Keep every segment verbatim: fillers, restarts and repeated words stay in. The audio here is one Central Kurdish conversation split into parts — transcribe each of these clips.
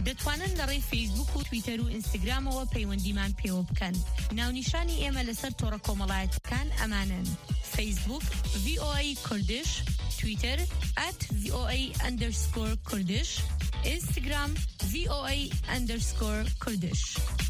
دەتوانن لەڕێی فیسبوک و تویتەر و ئینستاگرامەوە پەیوەندیمان پێوە بکەن. ناونیشانی ئێمە لەسەر تۆڕە کۆمەڵایەتەکان ئەمانن: فیسبوک V O A Kurdish, تویتر at V O A underscore Kurdish, Instagram V O A underscore Kurdish.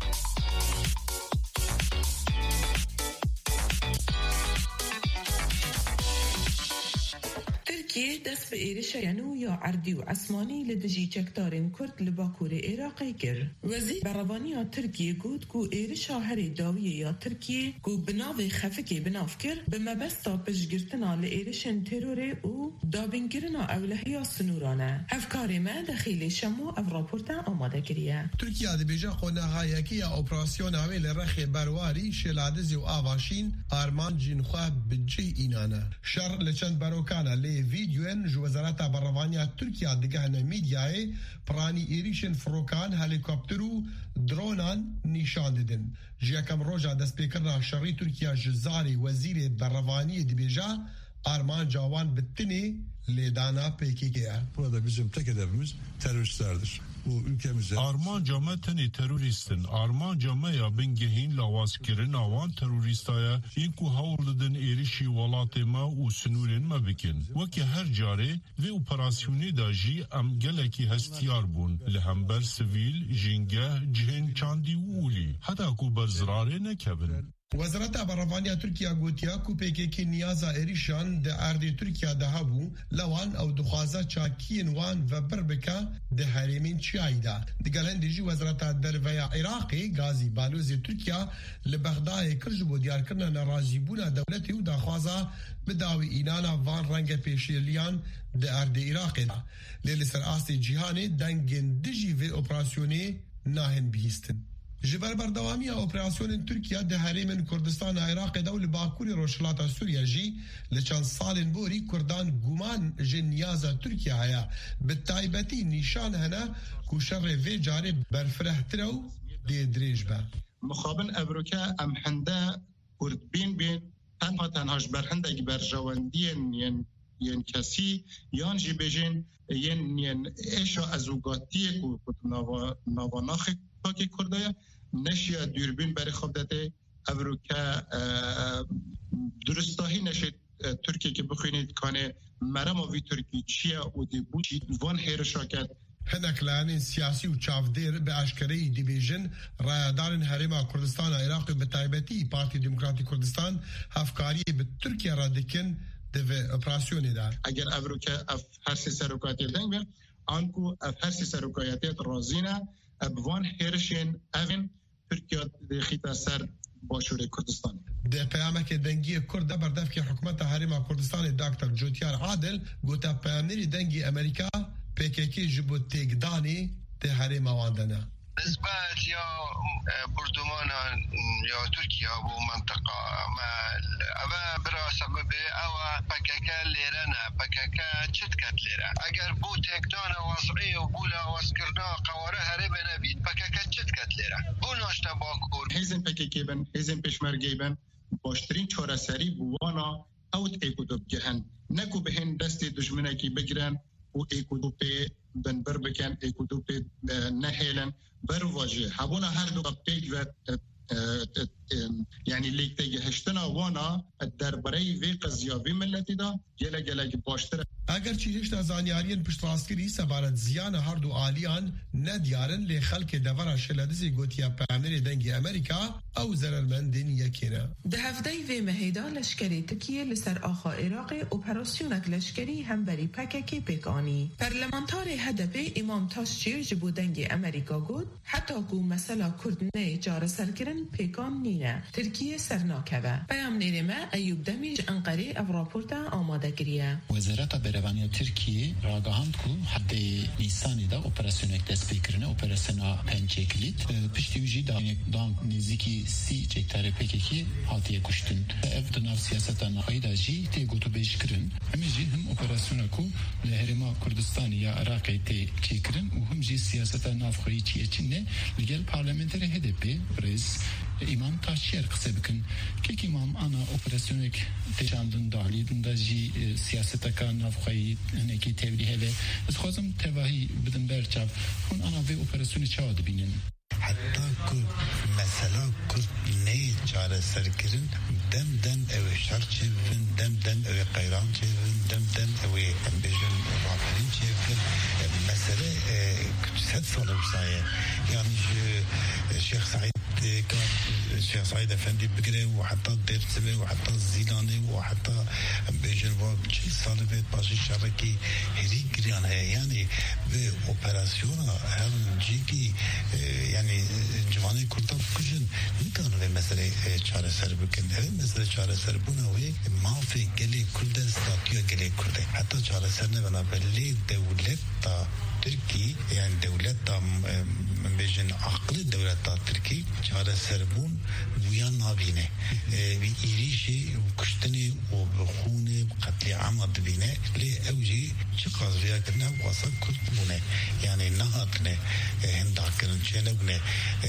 تركيا دست بإيرشا ينو يا عردي وعسماني لدجي چكتارين كرد لباكور إيراقي كر. وزير برابانيا تركيا قود كو إيرشا هري داوية يا تركيا كو بناوي خفكي بناف كر بمبستا بجگرتنا لإيرشن تيروري و دابنگرنا أولهيا سنورانا. هفكاري ما دخيل شمو أف راپورتا آماده كريا. تركيا دي بيجا قونا هايكي اوپراسيون عويل رخي برواري شلادزي و آواشين آرمان جنخواه بجي إينانا. شر لچند بروكانا لي فيديوين جو وزارت برروانيا تركيا دقهنا ميدياي براني إيريشن فروكان هليكوبترو درونان نشان ددن. جيا كم روجا دست بكرنا شري تركيا جزاري وزير بررواني دي بيجا Arman Cavan Bittini Ledana P K K'ye. Burada bizim tek hedefimiz teröristlerdir. Bu ülkemize. Arman Cama teni teröristin. Arman Cama ya ben gehin lavaskirin avan teröristaya inku havurdun erişi valatema u sınırın mabikin. Vaki her cari ve operasyonu da ji am geleki hastiyar bun. Lehember sivil jinge cihen çandi uli. Hatta ku berzrare nekevin. وزارت برروانیا ترکیه گوتیا کو پیکیکی نیازا ایریشان ده اردی ترکیه ده هبو لوان او دخوازا چاکین وان و بربکا ده حریمین چیایدا دگلن دیجی وزارت درویا عراقی غازی بالوزی ترکیه لبغدای کرجبو دیار کرنا نرازی بونا دولتی و دخوازا بداوی اینانا وان رنگ پیشیلیان ده اردی عراقی دا لیلی سر آستی جیهانی دنگن دیجی و اپراسیونی ناهن بیستن. جبر بردوامی اپراسیون ترکیه ده حریم کردستان عراق دول باکوری روشلاتا سوریا جی لچان سالن بوری کردان گومان جنیازا ترکیه هیا بالتایبتی نشان هنا کوشر وی جاری برفره ترو دی دریج با مخابن ابروکا ام هنده کرد بین بین تنها تنهاش برهنده که برجواندین ین ین کسی یان جی بجین ین ین ایشا ازوگاتی که نواناخ که کرده نشیا دوربین برای خواب داده ابروکا درستاهی نشید ترکیه که بخوینید کانه مرم آوی ترکی چیه و دی بوچی وان هیر شاکت هنک لعنی سیاسی و چافدیر به اشکره دیویژن رایدارن حریم کردستان عراق به تایبتی پارتی دموکراتی کردستان هفکاری به ترکیه را دکن دوه اپراسیونی دار اگر ابروکا اف هر سی سروکاتی دنگ بیر آنکو اف هر سی سروکاتی رازینه ابوان هرشین اوین ترکیه دخیت سر باشور کردستان. ده پیامه که دنگی کرد بردف که حکومت حریم کردستان دکتر جوتیار عادل گوتا پیامنی دنگی امریکا پیکیکی جبو تیگدانی ده حریم واندنه. نسبت یا بردمان یا ترکیه و منطقه ما اما برای سبب او پککه لیره نه پککه چت کت لیره اگر بو تکتان واسعی و بولا واسکرنا قواره هره بنبید پککه چت کت لیره بو ناشتا باکور هیزن پککه بن هیزن پشمرگی بن باشترین چاره سری بوانا اوت ایکودو بگهن نکو بهن دست دشمنه کی بگرن و ایکودو پی بن بر بکن ایکودو پی نهیلن بر واجه هبونا هر دو پیج و یعنی لیکته هشتنا وانا درباره وی قضیاوی ملتی دا گله گله باشتر اگر چیزش زانیارین پشت راسکری سبارت زیان هر دو آلیان ندیارن لی خلق دورا شلدزی گوتیا پامنی دنگی امریکا او زررمندین یکینا ده هفته وی مهیدا لشکری تکیه لسر آخا عراق اپراسیونک لشکری هم بری پککی پیکانی پرلمانتار هدف امام تاشچیر جبو دنگی امریکا گود حتی کو مسئله کردنه جار سرکرن پیکان نینه ترکیه سرناکوه پیام نیرمه ایوب دمیج انقره او راپورتا آماده گریه وزارت برروانی ترکیه راگهاند کو حتی نیسانی دا اپراسیونک دست بکرنه اپراسیونا پنچه کلیت پشتیوجی دا دام نزیکی سی چکتر پیککی حاتیه کشتن اف دناف سیاستا نخواهی دا جی تی گوتو بیش کرن همی جی هم اپراسیونا کو لحرما کردستانی یا عراقی تی چکرن و هم جی سیاستا نافخواهی چیه چینه لگل پارلمنتر هدپی رئیس ایمان تاشیر قصه بکن که امام انا اپراسیونک تجاندن دالی دنداجی سیاست کان نفخی هنکی تبلیغ له از خوازم تواهی بدن برچاب اون انا به اپراسیونی چاد بینن حتی که مثلا که نه چاره سرکرین دم دم او شرچه ون دم دم او قیران چه ون دم دم او بیشتر رافرین چه ون مثلا ست سال وسایه يعني الشيخ سعيد كان الشيخ سعيد افندي بقري وحتى الدير سبي وحتى الزيلاني وحتى بيجنوا شي صالبت باشي شركي هذي قريان هي يعني باوبراسيون هم جيكي يعني جواني كرتا كجن نكانوا بمسألة چاره سر بكن هي مسألة چاره سر بنا وهي ما في قلي كل ده استاتيا قلي كل ده حتى چاره سر نبنا بلي دولت تا تركي يعني دولت من بيجن عقل دولت تركي چاره سربون ويا نابينه بيريشي وكشتني وبخونه بقتل عمد بينه لي اوجي چقاز فيها كنا واسا كتبونه يعني نهاتنا هنداكرن چنبنه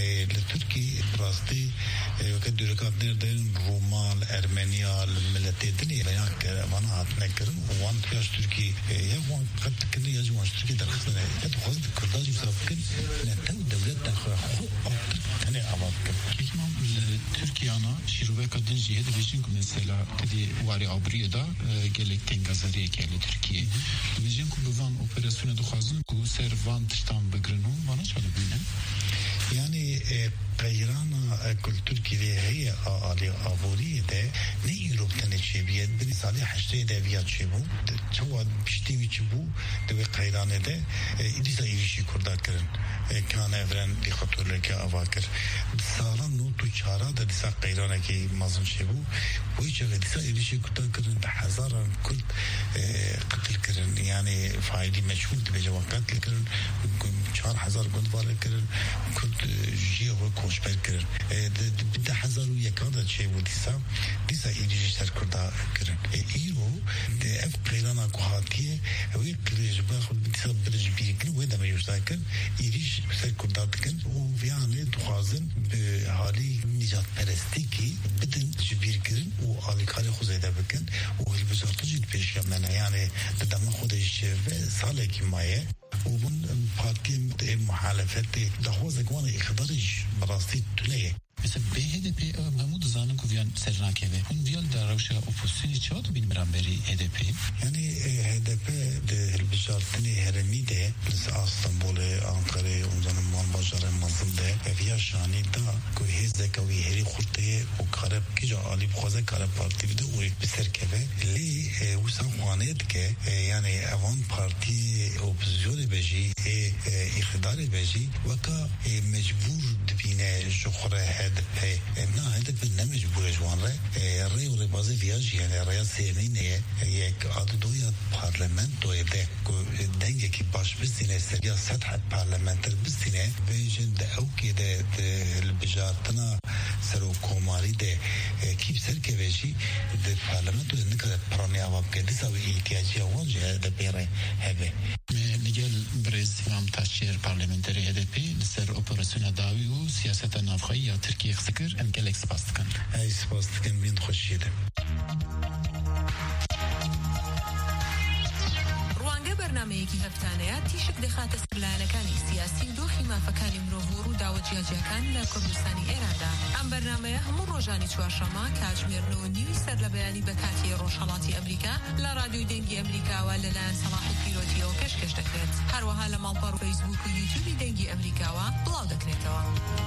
لتركي براستي وقت دولكات نردين رومان ارمنيا الملتي دنيا لياك وانا هاتنا كرن وان ياش تركي يا وان قد كني يا جوان تركي درخصنا قد خذ كرداجي سابقين نتو دولت داخل خو تاني عباد İmam Türkiye'na şirveka dinci hedi vijin ku mesela dedi wari abriye da gelek tengazariye geldi Türkiye. Vijin ku buvan operasyonu duhazın ku servan tiştan begrinu vana çalıbine. Yani قيرانا كل تركيا هي على أبورية ده نيروب تنشيبية بني صالح حشتي ده بيات شبو توا بشتي ويشبو ده قيرانا ده إدي سايشي كردا كرن كان أفران لخطور لك أفاكر سالان نو تجارة ده دسا قيرانا كي مازن شبو ويجا دسا إديشي كردا كرن بحزارا كرد قتل كرن يعني فاعلي مشهود بجوان قتل كرن چهار هزار گندوار کرد کرد جیه و کوشبر کرد ده هزار و یکاد چه بود دیسا دیسا ایریش سر کرده کرد ایرو ده اف قیرانا کوهاتیه وی کلیش باخد دیسا برج بیرکن و دم یوشتای کرد ایریش سر کرده کرد و ویانه دخوازن به حالی نجات پرستی کی بدن جبیر کرد و آلیکاری خوزیده بکن و الوزارت جد پیش کمنه یعنی دم خودش و ساله کی مایه وبن بارتي محالفات دخوز اقوان اخضرش براستي تليه مثل به هدف محمود زانن کو ویان سرناکه و اون ویال در روش اپوزیسیونی چهات بین برانبری هدف يعني هدف ده البجارتني هرمي ده بس اسطنبول انقره اونزان مان بازار منظم ده ویا شانی دا کو هزه کوي هري خورته او قرب کجا علی بخوازه قرب پارتی بده او بسرکه لی وسان خوانید که يعني اوان پارتی اپوزیسیون بجی اقتدار بجی وکا مجبور دبینه جخره هدف نه هدف نمجبور جوان ره ری و ربازی ویاج یعنی ریا سیمینه یک عددوی پارلمنتوی ده که دنگه که باش بستینه سریا سطح پارلمنتر بستینه بیجن ده او که ده البجارتنا سرو کوماری ده کیب سر که بیشی ده پارلمنتو ده نکره پرانی عواب که دیسا و احتیاجی آوانجه ده بیره هبه نگل برز امام تاشیر پارلمنتری هدپی لسر اپراسیون داوی و سیاست نافخایی یا ترکیه خسکر ام گلک سپاس دکن ای سپاس دکن بین خوشیده روانگە بەرنامەیەکی هەفتانەیە تیشک دەخاتە سەرلایەنەکانی سیاسی و دۆخی مافەکانی مرۆڤ و داوەجیاجیەکان لە کوردستانی ئێراندا. ئەم بەرنامەیە هەموو ڕۆژانی چوارشەممە کاتژمێر نیوی سەر لە بەیانی بە کاتی ڕۆژهەڵاتی ئەمریکا لە رادیۆی دەنگی ئەمریکاوە لەلایەن سەلاحی پیرۆتیەوە پێشکەش دەکرێت. هەروەها لە ماڵپەڕ و فەیسبووک و یوتیوبی دەنگی ئەمریکاوە بڵاو دەکرێتەوە.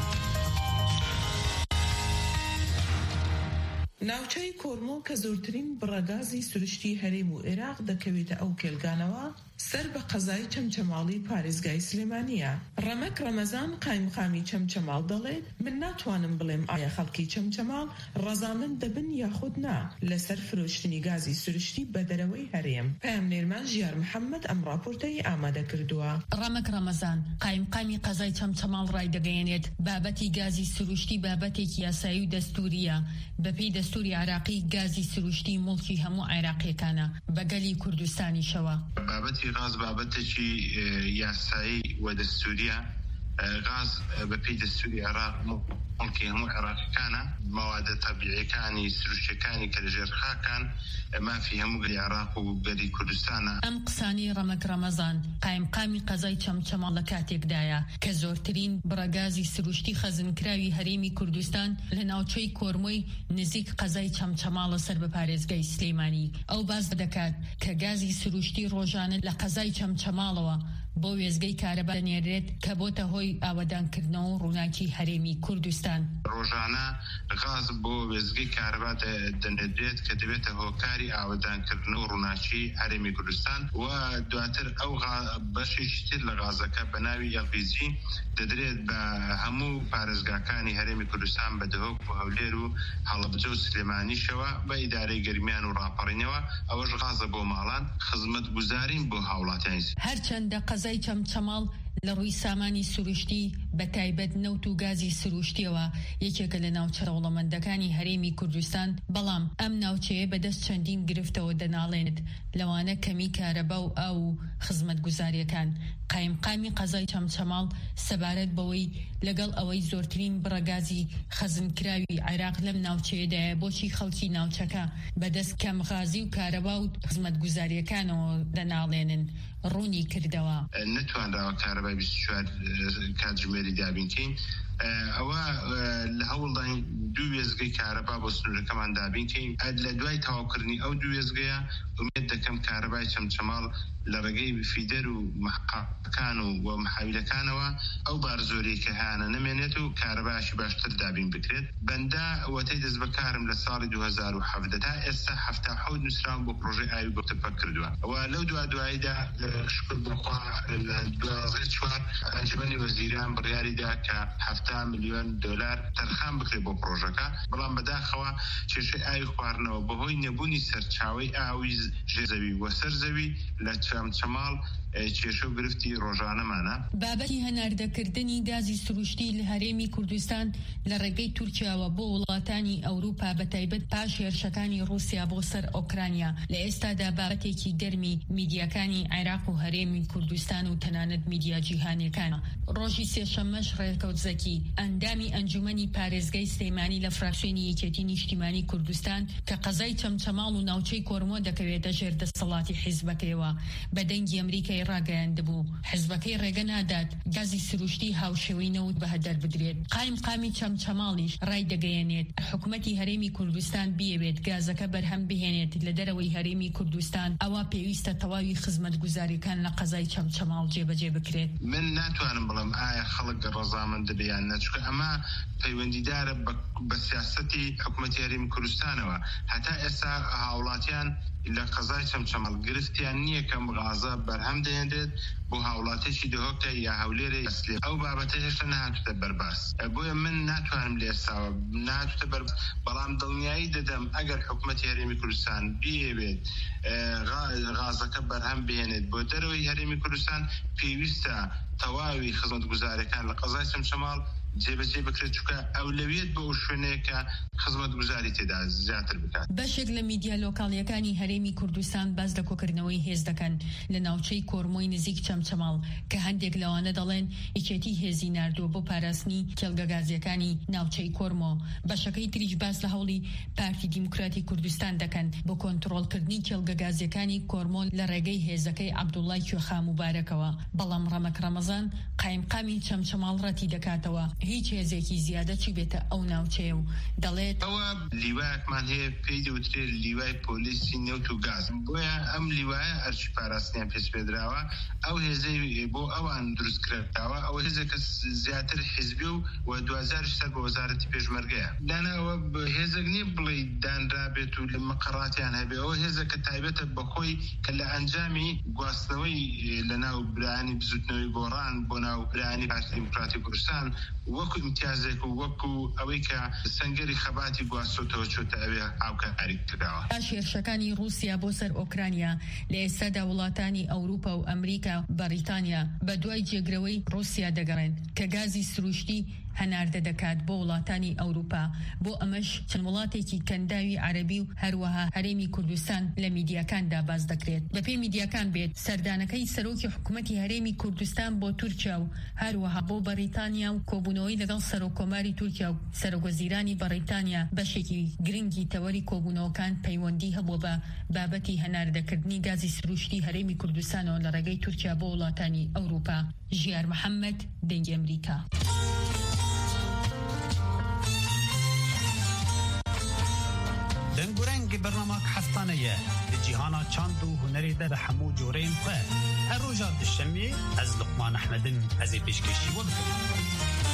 ناوچەی کۆرمۆ کە زۆرترین بڕەگازی سروشتی هەرێم و عێراق دەکەوێتە ئەو کێلگانەوە سەر بە قەزای چەمچەماڵی پارێزگای سلێمانیە. ڕەمەک ڕەمەزان قایمقامی چەمچەماڵ دەڵێت من ناتوانم بڵێم ئایا خەڵکی چەمچەماڵ ڕەزامەند دەبن یاخود نا لەسەر فرۆشتنی گازی سروشتی بە دەرەوەی هەرێم. پەیامنێرمان ژیار محەممەد ئەم راپۆرتەی ئامادە کردووە. ڕەمەک ڕەمەزان قایمقامی قەزای چەمچەماڵ ڕای دەگەیەنێت بابەتی گازی سروشتی بابەتێکی یاسایی و دەستوریە بەپێی دەستوری عراقی گازی سروشتی مڵکی هەموو عێراقیەکانە بەگەلی کوردستانیشەوە. بابەتی غاز بابەتێکی یاسایی و دەستوریە غاز بپی دستوری عراق ممكن هم عراق كان مواد طبيعية كان سروش كان كالجرخا كان ما فيهم العراق وبلي كردستان. ام قساني رمك رمضان قايم قامي قزاي چمچما لكاتيك دايا كزورترين برغازي سروشتي خزن كراوي هريمي كردستان لناوچي كورموي نزيك قزاي چمچما لسر بپاريزگاي سليماني او باز دكات كغازي سروشتي روجان لقزاي چمچمالوا بۆ وێزگەی کارەبا دەنێرێت کە بۆتە هۆی ئاوەدانکردنەوە و ڕووناکی هەرێمی کوردستان. ڕۆژانە غاز بۆ وێزگەی کارەبا دەنێرێت کە دەبێتە هۆکاری ئاوەدانکردن و ڕووناکی هەرێمی کوردستان و دواتر ئەو بەشێکی تر لە غازەکە بە ناوی ئێل پی جی دەدرێت بە هەموو پارێزگاکانی هەرێمی کوردستان بە دەهۆک و هەولێر و هەڵەبجە و سلێمانیشەوە بە ئیدارەی گەرمیان و ڕاپەڕینەوە ئەوەش غازە بۆ ماڵان خزمەتگوزارین بۆ هاوڵاتیان. هەرچەندە قەزای چەمچەماڵ لە ڕووی سامانی سروشتی بە تایبەت نەوت و گازی سروشتیەوە یەکێکە لە ناوچە دەوڵەمەندەکانی هەرێمی کوردستان، بەڵام ئەم ناوچەیە بەدەست چەندین گرفتەوە دەناڵێنێت لەوانە کەمی کارەبا و ئاو خزمەتگوزاریەکان. قایمقامی قەزای چەمچەماڵ سەبارەت بەوەی لەگەڵ ئەوەی زۆرترین بڕەگازی خەزنکراوی عێراق لەم ناوچەیەدایە بۆچی خەڵکی ناوچەکە بەدەست کەمغازی و کارەبا و خزمەتگوزاریەکانەوە دەناڵێنن ڕوونی کردەوە. نتوانراوە کارەبای بیست و چوار کاتژمێری دابینکەین. ئەوە لە هەوڵدان دوو وێزگەی کارەبا بۆ سنوورەکەمان دابینکەین. لە دوای تەواوکردنی ئەو دوو وێزگەیە ئومێد دەکەم کارەبای چەمچەماڵ لە ڕێگەی فیدەر و محققەکان و محاویلەکانەوە ئەو بارزۆری کە هیانە نەمێنێت و کارەبایشی باشتر دابین بکرێت. بەندە وەتەی دەست بەکارم لە ساڵی دوو هەزار و حەڤدە تا ئێستا هەفتا حەوت نووسراون بۆ پرۆژەی ئاوی گۆتەپە کردووە. ئەوە لەو دوا دواییدا شکر بخوا لە دوازدە چوار ئەنجومەنی وەزیران بڕیاریدا کە هەفتا ملیۆن دۆلار تەرخان بکرێت بۆ پرۆژەکە، بەڵام بەداخەوە کێشەی ئاوی خواردنەوە بەهۆی نەبوونی سەرچاوەی ئاوی ژێرزەوی وە سەرزەوی لە چەمچەماڵ کێشە و گرفتی ڕۆژانەمانە. بابەتی هەناردەکردنی گازی سروشتی لە هەرێمی کوردستان لە ڕێگەی تورکیاوە بۆ وڵاتانی ئەوروپا بەتایبەت پاش هێرشەکانی رووسیا بۆ سەر ئۆکرانیا لە ئێستادا بابەتێکی گەرمی میدیاکانی عێراق و هەرێمی کوردستان و تەنانەت میدیا جیهانیەکانە. ڕۆژی سێشەممەش ڕێکەوتزەکی ئەندامی ئەنجومەنی پارێزگای سلەیمانی لە فراکسیۆنی یەکێتی نیشتیمانی کوردستان کە قەزای چەمچەماڵ و ناوچەی کۆرمۆ دەکەوێتە ژێر دەسەڵاتی حیزبەکەیەوە بە دەنگی ئەمریکای ڕاگەیاندبوو. حیزبەکەی ڕێگە نادات گازی سروشتی هاوشێوەی نەوت بەهەدەر بدرێت. قایم قامی چەمچەماڵیش ڕای دەگەیەنێت حکوومەتی هەرێمی کوردستان بیەوێت گازەکە بەرهەم بهێنێت لە دەرەوەی هەرێمی کوردستان، ئەوە پێویستە تەواوی خزمەتگوزاریەکان لە قەزای چەمچەماڵ جێبەجێ بکرێت. من ناتوانم بڵم ئایا خەڵک ڕەزامەند دەبیان نەچکە ئەمە پەیوەندیدارە بە سیاسەتی حکوومەتی هەرێمی کوردستانەوە. هەتا ئێستا هاوڵاتیان لە قەزای چەمچەماڵ گرفتیان نییە کەم غازە بەرهەم دەهێنرێت بۆ هاوڵاتێکی دەهۆکە یا هەولێرە ئەسلێ. ئەو بابەتە هێشتا نهاتوتە بەرباس، بۆیە من ناتوانم لە ئێستاوە نهاتوتە بەرباس، بەڵام دڵنیایی دەدەم ئەگەر حکوومەتی هەرێمی کوردستان بیەوێت غازەکە بەرهەم بهێنێت بۆ دەرەوەی هەرێمی کوردستان، پێویستە تەواوی خزمەتگوزاریەکان لە قەزای چەمچەماڵ جێبەجێ بکرێت، چونکە ئەولەویەت بە ئەو شوێنەیە کە خزمەتگوزاری تێدا زیاتر بکات. بەشێک لە میدیا لۆکاڵیەکانی هەرێمی کوردستان باز لە کۆکردنەوەی هێز دەکەن لە ناوچەی کۆرمۆی نزیک چەمچەماڵ کە هەندێک لەوانە دەڵێن یەکێتی هێزی ناردووە بۆ پاراستنی کێڵگە گازیەکانی ناوچەی کۆرمۆ. بەشەکەی تریش باز لە هەوڵی پارتی دیموکراتی کوردستان دەکەن بۆ کۆنتڕۆڵکردنی کێڵگە گازیەکانی کۆرمۆ لە ڕێگەی هێزەکەی عەبدوڵڵای کوێخا موبارەکەوە. بەڵام ڕەمەک ڕەمەزان قایمقامی چەمچەماڵ ڕەتی دەکاتەوە هیچ هێزێکی زیادە چی بێتە ئەو ناوچەیە و دەڵێت ئەوە لیوایەکمان هەیە پێی دەوترێت لیوای پۆلیسی نەوت و گاز، بۆیە ئەم لیوایە ئەرچی پاراستنیان پێش پێدراوە ئەو هێزەی بۆ ئەوان دروستکراوە. ئەوە هێزێکە زیاتر حیزبی و دوازارش سەر بە وەزارەتی پێشمەرگەیە. داناەوە هێزێک نیە بڵێ دانرابێت و لە مەقەڕاتیان هەبێ، ئەوە هێزەکە تایبەتە بەخۆی کە لە ئەنجامی گواستنەوەی لە ناو برانی بزوتنەوەی گۆڕان بۆ ناو برانی پارتی دیموکراتی کوردستان و وەکو امتیازێک و وەکو ئەوەی کە سەنگەری خەباتی گواستۆتەوە چۆتە ئەوێ هاوکاری کرداوە. هێرشەکانی رووسیا بۆ سەر ئۆکرانیا لە ئێستادا وڵاتانی ئەوروپا و ئەمریکا بەریتانیا بە دوای جێگرەوەی رووسیا دەگەڕێن کە گازی سروشتی هەناردە دەکات بۆ وڵاتانی ئەوروپا. بۆ ئەمەش چەند وڵاتێکی کەنداوی عەرەبی و هەروەها هەرێمی کوردستان لە میدیاکاندا باز دەکرێت. بەپێی میدیاکان بێت سەردانەکەی سەرۆکی حکوومەتی هەرێمی کوردستان بۆ تورکیا و هەروەها بۆ بەریتانیا و کۆبوونەوەی لەگەڵ سەرۆکۆماری تورکیا و سەرۆکوەزیرانی بەریتانیا بەشێکی گرنگی تەوەری کۆبوونەوەکان پەیوەندی هەبوو بە بابەتی هەناردەکردنی گازی سروشتی هەرێمی کوردستانەوە لە ڕێگەی تورکیا بۆ وڵاتانی ئەوروپا. ژیار محەممەد، دەنگی ئەمریکا. دنگورنگ برنامه هفتانه جیهانا چاند و هنری در همو جورین خواه هر روژا دشمی از لقمان احمدن از پیشکشی و بکنم.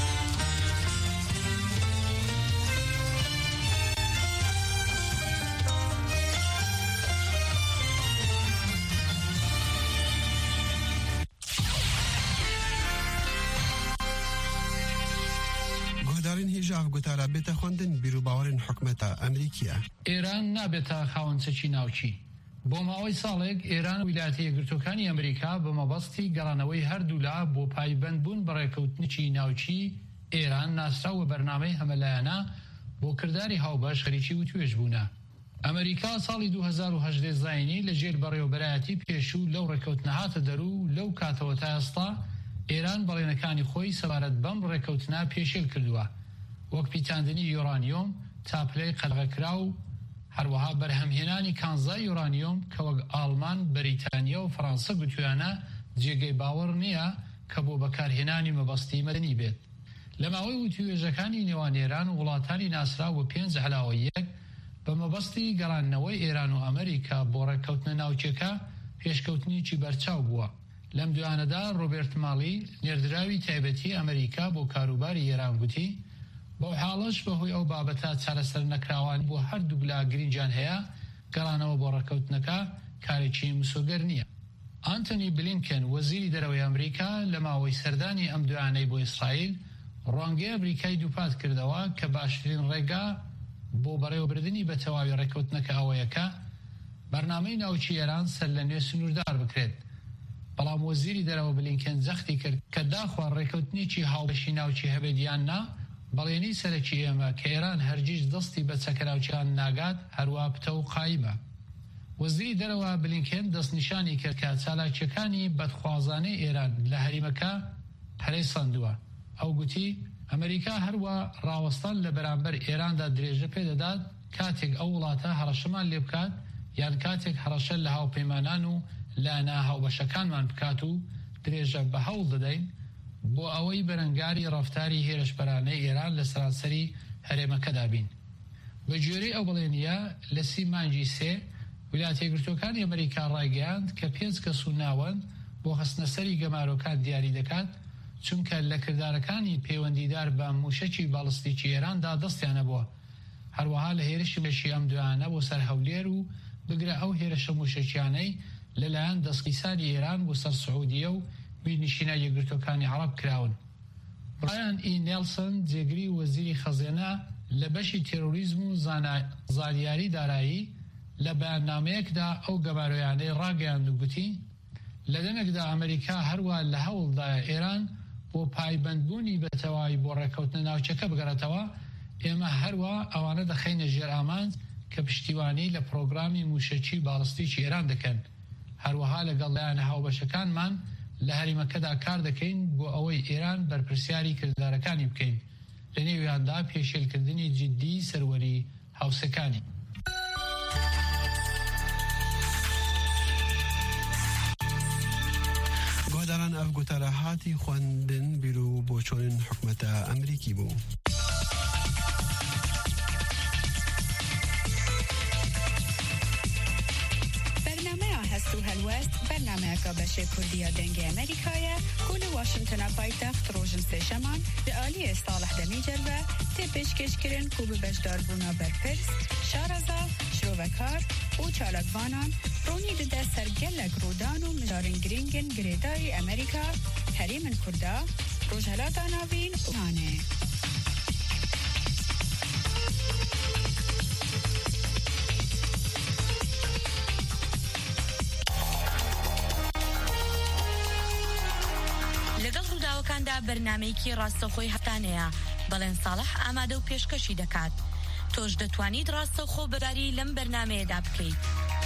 هیجاف گوتارا بێتە خوندن بیرو باوەڕین حکومەتە ئەمریکیە. ئێران نابێتە خاوەنچەکی ناوچی. بۆ ماوەی ساڵێک ئێران ویلایەتە یەکگرتووەکانی ئەمریکا بە مەبەستی گەڕانەوەی هەردوو لا بۆ پایبەندبوون بە ڕێکەوتنی ناوچی ئێران ناسراوە بەرنامەی هەمەلایەنە بۆ کردداری هاوبەش خەریکی و توێژبوونە. ئەمریکا ساڵی دوو هەزار و هەژدە زاینی لەژێر بەڕێوەبەرایەتی پێشوو لەو ڕێکەوتنە هاتە دەرو لەو کاتەوە تا ئێستا ئێران بەڵێنەکانی خۆی سەبارەت بەم ڕێکەوتنە پێشێل کردووە، وەک پیتاندنی یۆرانیۆم، تاپلەی قەلغەکرا و هەروەها بەرهەمهێنانی کانزای یۆرانیۆم کە وەک ئاڵمان، بەریتانیا و فەڕەنسا گوتویانە جێگەی باوەڕ نییە کە بۆ بەکارهێنانی مەبەستی مەدەنی بێت. لە ماوەی وتوێژەکانی نێوان ئێران و وڵاتانی ناسرا و پێنج علاوە یەک بە مەبەستی گەڕانەوەی ئێران و ئەمریکا بۆ ڕێککەوتنە ناوچەکە پێشکەوتنیی بەرچاو بووە. لەم دوانەدا ڕۆبێرت ماڵی نێردراوی تایبەتی ئەمریکا بۆ کاروباری ئێران گوتی بۆ حاڵش بەهۆی ئەو بابەتە چارەسەر نەکراوان بۆ هەردوو لا گرنگیان هەیە گەڕانەوە بۆ ڕێکەوتنەکە کارێکی مسۆگەر نییە. ئانتۆنی بلینکن وەزیری دەرەوەی ئەمریکا لە ماوەی سەردانی ئەم دوانەی بۆ ئیسرائیل ڕوانگەی ئەمریکای دووپات کردەوە کە باشترین ڕێگا بۆ بەڕێوەبردننی بە تەواوی ڕێکەوتنەکە ئەوەیەکە بەرنامەی ناوچی ئێران سەر لە نوێ سنووردار بکرێت. بەڵام وەزیری دەرەوە بلینکن جەختی کرد کە داخوا ڕێکەوتنێکی هاوبەشی ناوچی هەبێت نا بەڵێنی سەرەکی ئێمە کە ئێران هەرگیز دەستی بە چەکەراوچیان ناگات هەروە پتە و قایمە. وەزیری دەرەوە بلینکن دەستنیشانی کرد کە چالاکیەکانی بەدخوازانەی ئێران لە هەریمەکە پەرەی سەندووە. ئەو گوتی ئەمریکا هەروە ڕاوەستان لە بەرامبەر ئێراندا درێژە پێدەدات کاتێک ئەو وڵاتە هەڕەشەمان لێ بکات یان کاتێک هەڕەشە لە هاوپەیمانان و لە ناهاوبەشەکانمان بکات و درێژە بە هەوڵ دەدەین بۆ ئەوەی بەرەنگاری ڕەفتاری هێرشبەرانەی ئێران لە سەرانسەری هەرێمەکەدا بین. بە گوێرەی ئەو بەڵێنیە لە سی مانگی سێ ویلایەتە یەکگرتووەکانی ئەمریکا ڕایگەیاند کە پێنج کەس و ناوەند بۆ خستنەسەری گەمارۆکان دیاری دەکات چونکە لە کردارەکانی پەیوەندیدار بە موشەکی باڵستیکی ئێراندا دەستیانە بووە. هەروەها لە هێرشی بەشی ئەم دوانە بۆ سەر هەولێر و بگرە ئەو هێرشە موشەکیانەی لەلایەن دەستقیسانی ئێران بۆ سەر سعودیە و بینشینە یەکگرتووەکانی عەرەب کراون. برایان ئی نێلسن جێگری وەزیری خەزانە لە بەشی تێرۆریزم و زانیاری دارایی لە بەیاننامەیەکدا ئەو گەمارۆیانەی ڕاگەیاند و گوتی لە دەمێکدا ئەمریکا هەروە لە هەوڵدایە ئێران بۆ پایبەندبوونی بە تەواوی بۆ ڕێکەوتنە ناوچەکە بگەڕێتەوە. ئێمە هەروە ئەوانە دەخەینە ژێر ئامانج کە پشتیوانی لە پرۆگرامی موشەکی باڵستیکی ئێران دەکەن. هەروەها لەگەڵ لایەنە هاوبەشەکانمان لە هەریمەکەدا کار دەکەین بۆ ئەوەی ئێران بەرپرسیاری کردارەکانی بکەین لە نێویاندا پێشێلکردنی جدی سەروەری هاوسەکانی. گۆداران ئەف گوتارە هاتی خوێندن بیر و بۆ چۆنین حکومەتە ئەمریکی بوو. هەست و هەلوەست بەرنامەیەکە بەشێ کوردیە دەنگی ئەمریکایە و لە واشنگتنە پایتەخت ڕۆژن سێشەمان لە ئالیە ساڵح دەمیجەربە تێ پێشکەشکردن و بە بەشداربوونا بەرپرس شارەزا شرۆڤەکار و چالاکوانان ڕوونی دەدە سەر گەلێک ڕوودان و مژارین گرنگن گرێداری ئەمریکا هەرێمن کووردا ڕۆژهەڵاتە ناوین وانێ. لەگەڵ ڕووداوەکاندا بەرنامەیەکی ڕاستەوخۆی هەفتانەیە بەڵێن ساڵح ئامادە و پێشکەشی دەکات. تۆش دەتوانیت ڕاستەوخۆ بەداری لەم بەرنامەیەدا بکەیت.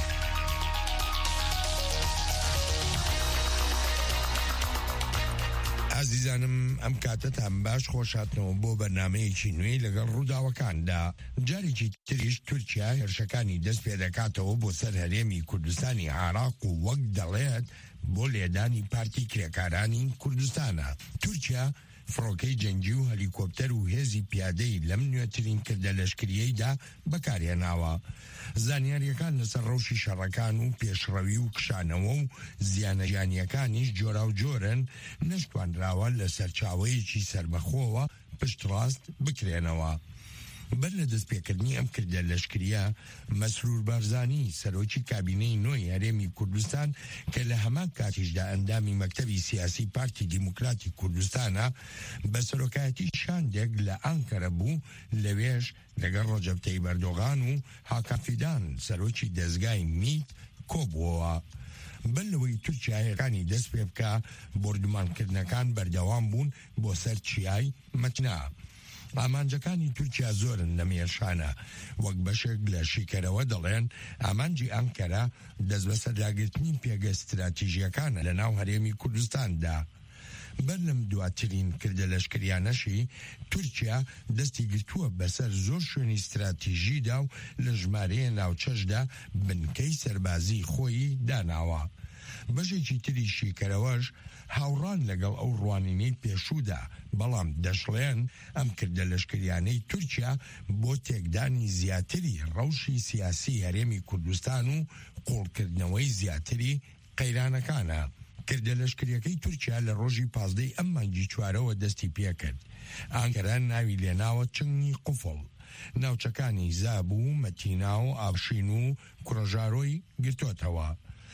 عزیزانم ئەم کاتتان باش خۆشاتنەوە بۆ بەرنامەیەکی نوێی لەگەڵ ڕووداوەکاندا. جارێکی تریش تورکیا هێرشەکانی دەست پێ دەکاتەوە بۆ سەر هەرێمی کوردستانی عێراق و وەک دەڵێت بۆ لێدانی پارتی کرێکارانی کوردستانە. تورکیا فڕۆکەی جەنگی و هەلیکۆپتەر و هێزی پیادەی لەم نوێترین کردە لەشکریەیدا بەکارهێناوە. زانیاریەکان لەسەر ڕەوشی شەڕەکان و پێشڕەوی و کشانەوە و زیانە ژیانیەکانیش جۆرا و جۆرن نەشتوانراوە لە سەرچاوەیەکی سربەخۆوە پشت ڕاست بکرێنەوە. بەر لە دەستپێکردنی ئەم کردە لەشکریە مەسرور بارزانی سەرۆکی کابینەی نۆی هەرێمی کوردستان کە لە هەمان کاتیشدا ئەندامی مەکتەبی سیاسی پارتی دیموکراتی کوردستانە بە سەرۆکایەتی شاندێک لە ئەنکەرە بوو، لەوێش لەگەڵ ڕەجەب تەیب ئەردۆغان و هاکان فیدان سەرۆکی دەزگای میت کۆبووەوە. بەلەوەی تورکیایەکانی دەست پێ بکە بردومانکردنەکان بەردەوام بوون بۆ سەر چیای مەتنا. ئامانجەکانی تورکیا زۆرن لە مێرشانە، وەک بەشێک لە شیکەرەوە دەڵێن ئامانجی ئەنکەرە دەست بە سەرداگرتنی پێگە استراتیژیەکانە لە ناو هەرێمی کوردستاندا. بەر لەم دواترین کردە لەشکریانەشی تورکیا دەستی گرتووە بەسەر زۆر شوێنی استراتیژیدا و لە ژمارەیە ناوچەشدا بنکەی سەربازی خۆی داناوە. بەشێکی تری شیکەرەوەش هاوڕان لەگەڵ ئەو ڕوانینەی پێشوودا، بەڵام دەشڵێن ئەم کردە لەشکریانەی تورکیا بۆ تێکدانی زیاتری ڕەوشی سیاسی هەرێمی کوردستان و قوڵکردنەوەی زیاتری قەیرانەکانە. کردە لەشکریەکەی تورکیا لە ڕۆژی پازدەی ئەم مانگی چوارەوە دەستی پێکرد. ئەنکەرە ناوی لێناوە چنگی قوفڵ. ناوچەکانی زابوو، مەتینا و ئاوشین و کوڕەژارۆی گرتوتەوە.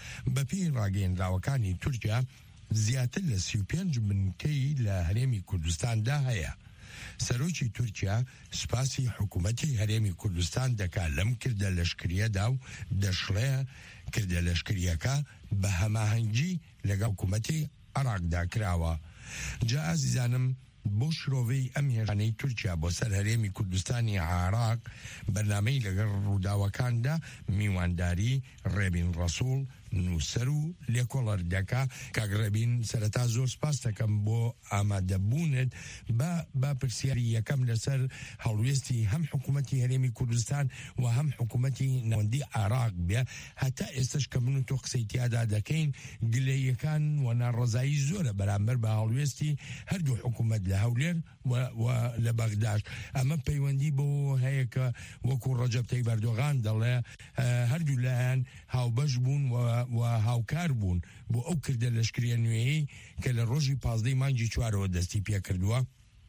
بەپێی ڕاگەیەنراوەکانی تورکیا زیاتر لە سی و پێنج بنکەی لە هەرێمی کوردستاندا هەیە. سەرۆکی تورکیا سوپاسی حکوومەتی هەرێمی کوردستان دەکات لەم کردە لەشکریەدا و دەشڵێ کردە لەشکریەکە بە هەماهەنگی لەگەڵ حکوومەتی عێراقدا کراوە. جا ئازیزانم بۆ شرۆڤەی ئەم هێرشانەی تورکیا بۆ سەر هەرێمی کوردستانی عێراق بەرنامەی لەگەڵ ڕووداوەکاندا میوانداری ڕێبین ڕەسوڵ نووسەر و لێکۆڵەر دەکا. کاگڕێبین سەرەتا زۆر سپاس دەکەم بۆ ئامادەبوونت بە با پرسیاری یەکەم لەسەر هەڵوێستی هەم حکوومەتی هەرێمی کوردستان و هەم حکوومەتی ناوەندی عێراق بێ. هەتا ئێستش کە من و تۆ قسەی تیادا دەکەین گلەیەکان و ناڕەزایی زۆرە بەرامبەر بە هەڵوێستی هەردوو حکوومەت لە هەولێر و لە بەغداد. ئەمە پەیوەندی بۆ هەیە کە وەکو ڕەجەب تەیب ئەردۆغان دەڵێ هەردوو لایەن هاوبەش بوون و هاوکار بوون بۆ ئەو کردە لەشکریە نوێیەی کە لە ڕۆژی پازدەی مانگی چوارەوە دەستی پێ کردووە.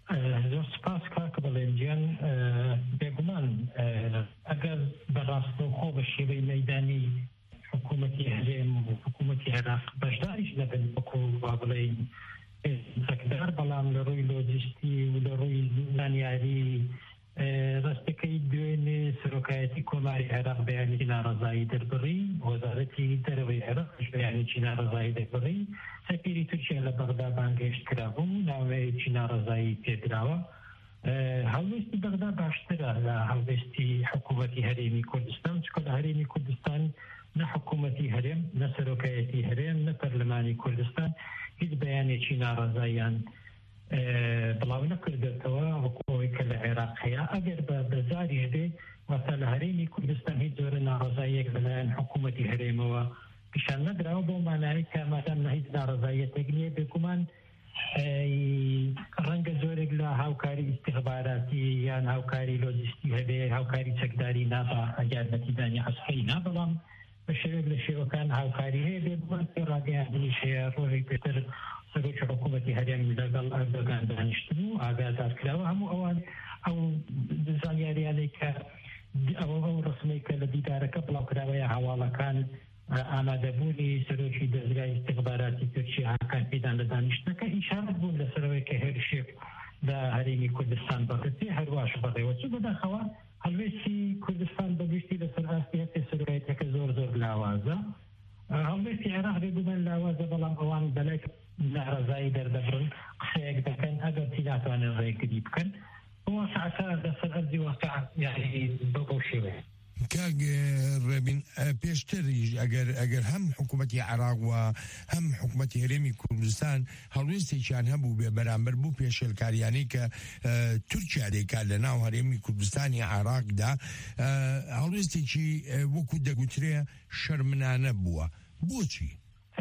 زۆر سپاس کاکە بەڵێنجیان. بێگومان ئەگەر بەڕاستەوخۆ بە شێوەی مەیدانی حکوومەتی هەرێم و حکوومەتی عێراق بەشداریش نەبن وەکو وا بڵێین سەکدار، بەڵام لە ڕووی لۆجیستی و لە ڕووی زانیاری ڕاستەکەی دوێنێ سەرۆکایەتی کۆماری عێراق بەیانێکی ناڕەزایی دەربڕی، وەزارەتی دەرەوەی عێراقش بەیانێکی ناڕەزایی دەربڕی. سەفیری تورکیا لە بەغدا بانگهێشت کرابوو، نامەیەکی ناڕەزایی پێدراوە. هەڵوێستی بەغدا باشترە لە هەڵوێستی حکوومەتی هەرێمی کوردستان، چکە لە هەرێمی کوردستان نە حکوومەتی هەرێم، نە سەرۆکایەتی هەرێم، نە پەرلەمانی کوردستان هیچ بەیانێکی ناڕەزاییان بڵاو نەکردێتەوە وەکوەوەی کە لە عێراق هەیە. ئەگەر بە بەزاری هەبێ واتە لە هەرێمی کوردستان هیچ جۆرە ناڕەزاییەک لەلایەن حکوومەتی هەرێمەوە پیشان نەدراوە بۆ مانایی کە مادام هیچ ناڕەزاییەتێک نییە. بێگومان ڕەنگە زۆرێک لە هاوکاری ئیستیخباراتی یان هاوکاری لۆجیستی هەبێ، هاوکاری چەکداری نابا یارمەتیدانی عەسکەری نا، بەڵام بە شێوێک لە شێوەکان هاوکاری هەیە. بێگومان پێ ڕاگەیاندنیش هەیە. ڕۆژێک پێتر سەرۆکی حکوومەتی هەرێم لەگەڵ ئەردۆغان دانیشتن و ئاگادار کراوە هەموو ئەوان ئەو زانیاریانەی کە ئەو ئەو ڕسمەی کە لە دیدارەکە بڵاوکراوەیە هەواڵەکان ئامادەبوونی سەرۆکی دەزگای ئیستیخباراتی تورکیا هاکان فیدان لە دانیشتنەکە ئیشارەت بوون لەسەرەوەی کە هێرش هەرێمی کوردستان بەڕێتی هەرواش بەڕێوەچوو بەداخەوە هەڵوێستی کوردستان بەگشتی لەسەر ئاستی هەستێ سەرۆیەتەکە زۆر زۆر لاوازە هەڵوێستی عێراق بێگومان لاوازە بەڵام ئەوان بەلای ناڕەزایی دەردەبرن قسەیەک دەکەن ئەگەر تی ناتوانن ڕێگری بکەن بۆوەسعەکە لەسەر ئەرزی واقع یعنی بەو شێوەیە کاگ ڕێبین پێشتریش ئەگەر ئەگەر هەم حکوومەتی عێراق و هەم حکوومەتی هەرێمی کوردستان هەڵوێستێکیان هەبوو بێ بەرامبەر بوو پێشێلکاریانەی کە تورکیا دەیکات لە ناو هەرێمی کوردستانی عێراقدا هەڵوێستێکی وەکو دەگوترێ شەرمنانە بووە بۆچی؟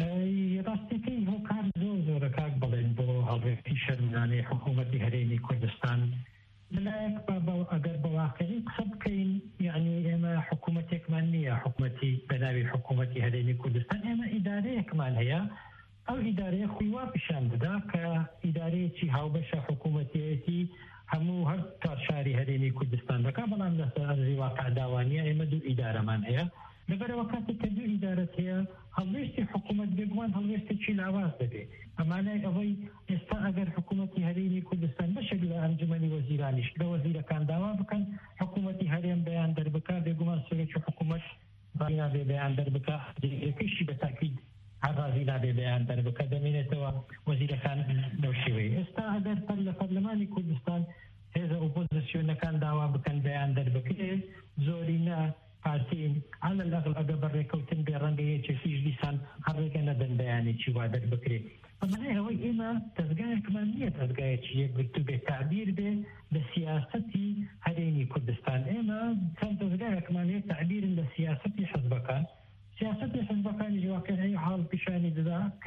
ڕاستیەکەی هۆکار زۆر زۆرە کاک بڵێن بۆ هەڵوێستی شەرمنانەی حکوومەتی هەرێمی کوردستان لەلایەک ئەگەر بە واقعی قسە بکەین یعنی ئێمە حکوومەتێکمان نییە حکوومەتی بەناوی حکوومەتی هەرێمی کوردستان ئێمە ئیدارەیەکمان هەیە ئەو ئیدارەیە خوی وا پیشان دەدا کە ئیدارەیەکی هاوبەشە حکوومەتیەتی هەموو هەر تاشاری هەرێمی کوردستان دەکا بەڵام لەسەر ئەرزی واقع داوانیە ئێمە دوو ئیدارەمان هەیە لەبەرەوە کاتێک کە دوو ئیدارەت هەیە هەڵوێستی حکوومەت بێگومان هەڵوێستێکی لاواز دەبێت ئەمانای ئەوەی ئێستا ئەگەر حکوومەتی هەرێمی کوردستان بەشێک لە ئەنجومەنی وەزیرانیش لە وەزیرەکان داوا بکەن حکوومەتی هەرێم بەیان دەربکە بێگومان سەرۆکی حکوومەت ڕای نابێ بەیان دەربکە یەکەیشی بەتاکید هەر ڕازی نابێ بەیان دەربکە دەمێنێتەوە وەزیرەکان لەو شێوەیە ئێستا ئەگەر پەر لە پەرلەمانی کوردستان هێزە ئۆپۆزیسیۆنەکان داوا بکەن بەیان دەربکرێت زۆرینە پارتین على الأقل أجا بريكوتن بيرانجي تشيش لسان هرجع ندن بياني شو عدد بكري فمعناه هو إما تزجاج كمانية تزجاج شيء بكتب تعبير به لسياستي هريني كردستان إما كان تزجاج كمانية تعبير لسياستي حزبكان سياستي حزبكان جوا كان أي حال بشاني ذا ك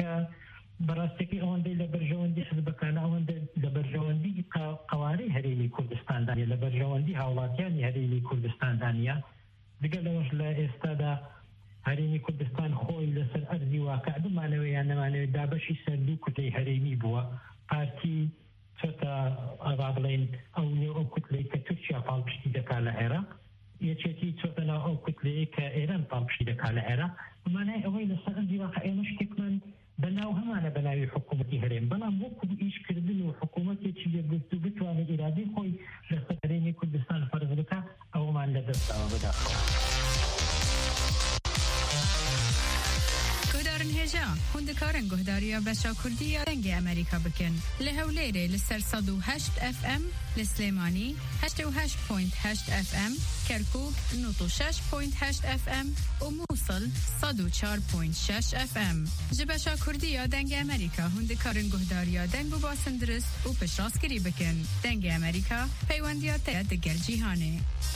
براستكي أوندي لبرجواندي حزبكان أوندي لبرجواندي قواري هريني كردستان دانيا لبرجواندي هاولاتياني هريني كردستان دانيا دیگه لوش لا استادا هرمی کردستان خوی لسر ارزی واقع بمانوی نمانوی دابشی سردو کتی هرمی بوا پارتی فتا اغاقلین او نیو او کتلی که ترکیه پالپشتی دکا لعراق یچیتی تفتنا او کتلی که ایران پالپشتی دکا لعراق بمانوی اوی لسر ارزی واقع ایمش کتمن بناو همانه بناوی حکومتی هرم بلام وقت ایش کردن و حکومتی چیه گفتو بتوانه ارادی خوی لسر هرمی کردستان فرض بکا او من لدست او بداخل گودارن هجا هندکارن گهداریا بشا کردیا دنگ امریکا بکن لهولیره لسر صد و هشت اف ام لسلیمانی هشت و هشت پوینت هشت اف ام کرکوک نوت و شش پوینت هشت اف ام و موصل صد و چهار پوینت شش اف ام جبشا کردیا دنگ امریکا هندکارن گهداریا دنگ و باسن درست و پشراسکری بکن دنگ امریکا پیوندیا تید دگر جیهانه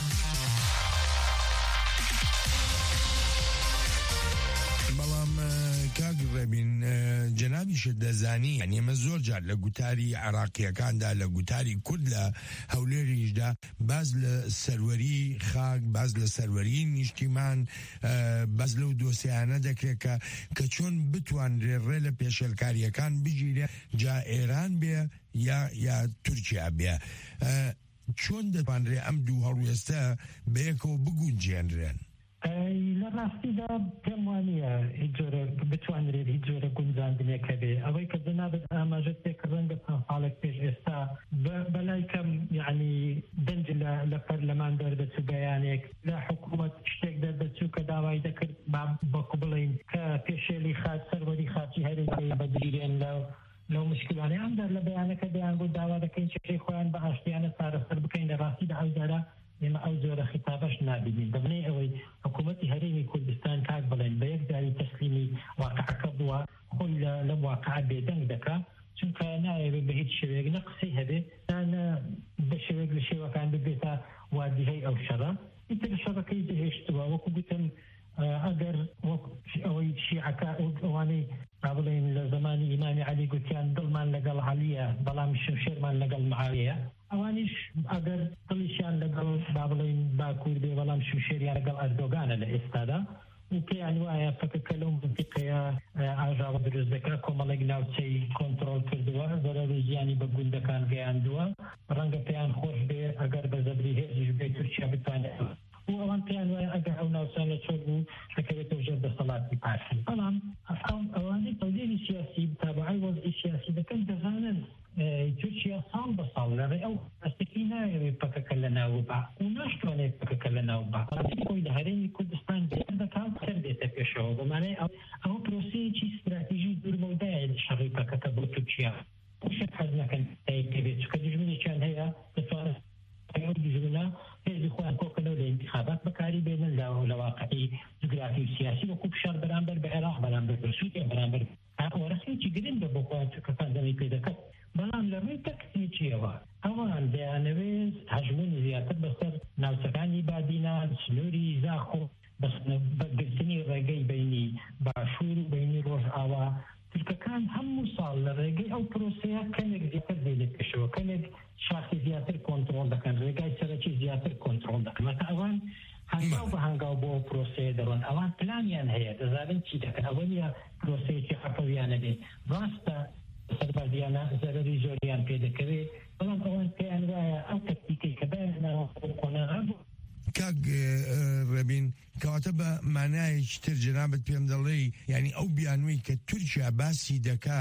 بەڵام کاگ ڕێبین جەنابیشت دەزانی یعنی ئێمە زۆر جار لە گوتاری عێراقیەکاندا لە گوتاری کورد لە هەولێریشدا باز لە سەروەری خاک باز لە سەروەری نیشتیمان باز لەو دۆسیانە دەکرێت کە کە چۆن بتوانرێ ڕێ لە پێشەلکاریەکان بگیرێ جا ئێران بێ یا یا تورکیا بێ چۆن دەتوانرێ ئەم دوو هەڵوێستە بەیەکەوە بگونجێنرێن لە ڕاستیدا پێم وانە هیچ جۆرە بتوانرێت هیچ جۆرە گونجاندنێکە بێ ئەوەی کە جەنابەت ئاماژەت تێک ڕەنگە چەند ساڵێک پێش ئێستا بەلای کەم یعنی دەنج لە پەرلەمان دەردەچوو بەیانێک لە حکوومەت شتێک دەردەچوو کە داوای دەکرد بەکو بڵین کە پێشێلی خاچ سەروەری خاچی هەرێمی بەدیرێن لەو لەو مشکلانەی ئەمدار لە بەیانەکە دەیان بۆ داوا دەکەین چێشەی خۆیان بە ئاشتیانە چارەسەر بکەین لە ڕاستیدا ئەوجارە ئێمە ئەو جۆرە خیتابەش نابینین دەبنێ ئەوەی حکوومەتی هەرێمی کوردستان کاک بڵێن بە یەک داری تەسلیمی واقعەکە بووە خۆی لەم واقعە بێدەنگ دەکا چونکە نایەوێت بە هیچ شێوەیەک نە قسەی هەبێ نە بە شێوەیەک لە شێوەکان ببێتە وادیهەی ئەو شەڕە ئیتر شەڕەکەی دەهێشتووە وەکو گوتم ئەگەر ئەوەی شیعەکە ئەوانەی بڵێن لە زمانی ئیمامی عەلی گوتیان دڵمان لەگەڵ عەلیە بەڵام شمشێرمان لەگەڵ معاویە ئەوانیش ئەگەر دڵیشیان لەگەڵ با بڵێن باکوور بێ بەڵام شمشێریان لەگەڵ ئەردۆگانە لە ئێستادا و پێیان وایە فەکەکە لەو منتیقەیە ئاژاوە دروست دەکات کۆمەڵێک ناوچەی کۆنتڕۆڵ کردووە زۆرەوی ژیانی بە گوندەکان گەیاندووە ڕەنگە پێیان خۆش بێ ئەگەر بە زەبری هێزیش بێ تورکیا بتوانێت و ئەوان پێیان وایە ئەگەر ئەو ناوچانە چۆر بوو دەکەوێتەوە ژێر دەسەڵاتی پارتی بەڵام ئەوانەی تەودێنی سیاسی تابعی وەزعی سیاسی دەکەن دەزانن تورکیا تورکیا ساڵ بە ساڵ لەڕێ ئەو ئەستێکی ناوێت پەکەکە لە ناوبا و ناشتوانێت پەکەکە لە ناوبا خۆی لە هەرێمی کوردستان دەکات سەر دێتە پێشەوە بەمانای ئەوە پرۆسەیەکی استراتیژی دوورمەودایە لە شەڕی پەکەکە بۆ تورکیا شت حەز نەکەن پێبێت چکە دژمنێکیان هەیە دەتوانێت ئەو دژمنە هێزی خۆیان کۆکەنەوە لە انتخابات بەکاری بێنن لە واقعی جوگرافی و سیاسی وەکو فشار بەرامبەر بە عێراق بەرامبەر بە سووریا بەرامبەر وەرەخێکی گرنگە بۆ خۆیان چکەکان دەمی پێ دەکەن بەڵام لە ڕووی تەکنیکیەوە ئەوان دەیانەوێت هەژمونی زیاتر بەسەر ناوچەکانی بادینان سنووری زاخۆ بەگرتنی ڕێگەی بینی باشوور و بینی ڕۆژئاوا تورکەکان هەموو ساڵ لە ڕێگەی ئەو پرۆسەیە کەمێک زیاتر دێت پێشەوە کەمێک شاخی زیاتر کۆنتڕۆڵ دەکەن ڕێگای سەرەکی زیاتر کۆنتڕۆڵ دەکەن مەتا ئەوان هەنگاو بە هەنگاو بۆ پرۆسەیە دەڕۆن ئەوان پلانیان هەیە دەزانن چی دەکەن ئەوە نیە پرۆسەیەکی حەفەویانە بێت ڕاستە سەربازیانە زەرەری زۆریان پێ دەکەوێت بەڵام ئەوان پێیان وایە ئەو تەکتیکەی کە بایەنەوە قۆناغا بوو کاک ڕەبین کەواتە بە مانایەکی تر جەنابەت پێم دەڵێ یعنی ئەو بیانوەی کە تورکیا باسی دەکا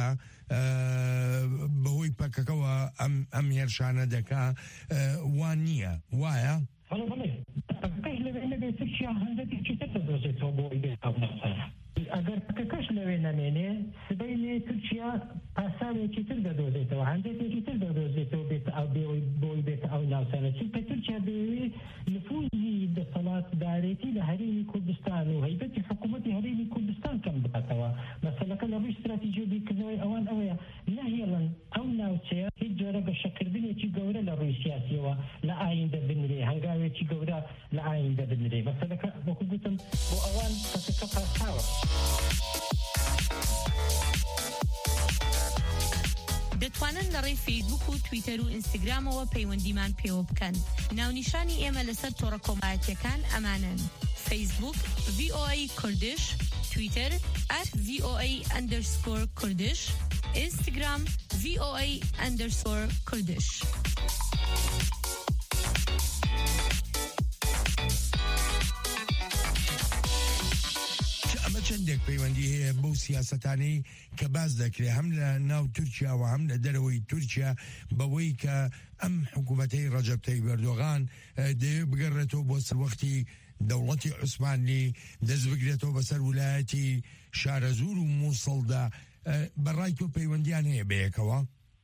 بەهۆی پەکەکەەوە ئەم هێرشانە دەکا وان نییە وایە؟ پەکەکەش لەوێ نەبێت تورکیا هەندێکی تر دەدۆزێتەوە بۆ ئەی بێت ئەو نەفسانە ئەگەر پەکەکەش لەوێ نەمێنێ سبەینێ تورکیا پاساوێکی تر دەدۆزێتەوە هەندێکی تر دەدۆزێتەوە بێت ئەو بۆی بێت ئەو ناوچانە چونکە تورکیا دەیەوێت نفوذی دەسەڵاتدارێتی لە هەرێمی کوردستان و هەیبەتی حکوومەتی هەرێمی کوردستان کەم بکاتەوە مەسەلەکە لە ڕووی استراتیژی بیرکردنەوەی ئەوان ئەوەیە نەهێڵن ئەو ناوچەیە هیچ جۆرە بەشەکردنێکی گەورە لە ڕووی سیاسیەوە لە ئایندە بنرێ هەنگاوێکی گەورە لە ئایندە بنرێ مەسەلەکە وەکو گوتم بۆ ئەوان پەکەکە پاساوە دەتوانن لە ڕێی فیسبوک و تویتەر و ئینستاگرامەوە پەیوەندیمان پێوە بکەن ناونیشانی ئێمە لەسەر تۆڕە کۆمەڵایەتیەکان ئەمانن فیسبوک ڤی ئۆ ئەی کوردش تویتر ئەت ڤی ئۆ ئەی ئەندەرسکۆر کوردش ئینستاگرام ڤی ئۆ ئەی ئەندەرسکۆر کوردش چندێک پەیوەندی هەیە بەو سیاسەتانەی کە باز دەکرێت هەم لە ناو تورکیا و هەم لە دەرەوەی تورکیا بەوەی کە ئەم حکوومەتەی ڕەجەب تەیب ئەردۆغان دەیەوێت بگەڕێتەوە بۆ سەروەختی دەوڵەتی عوسمانی دەست بگرێتەوە بەسەر ویلایەتی شارەزور و مووسڵدا بەڕای تۆ پەیوەندیان هەیە بەیەکەوە؟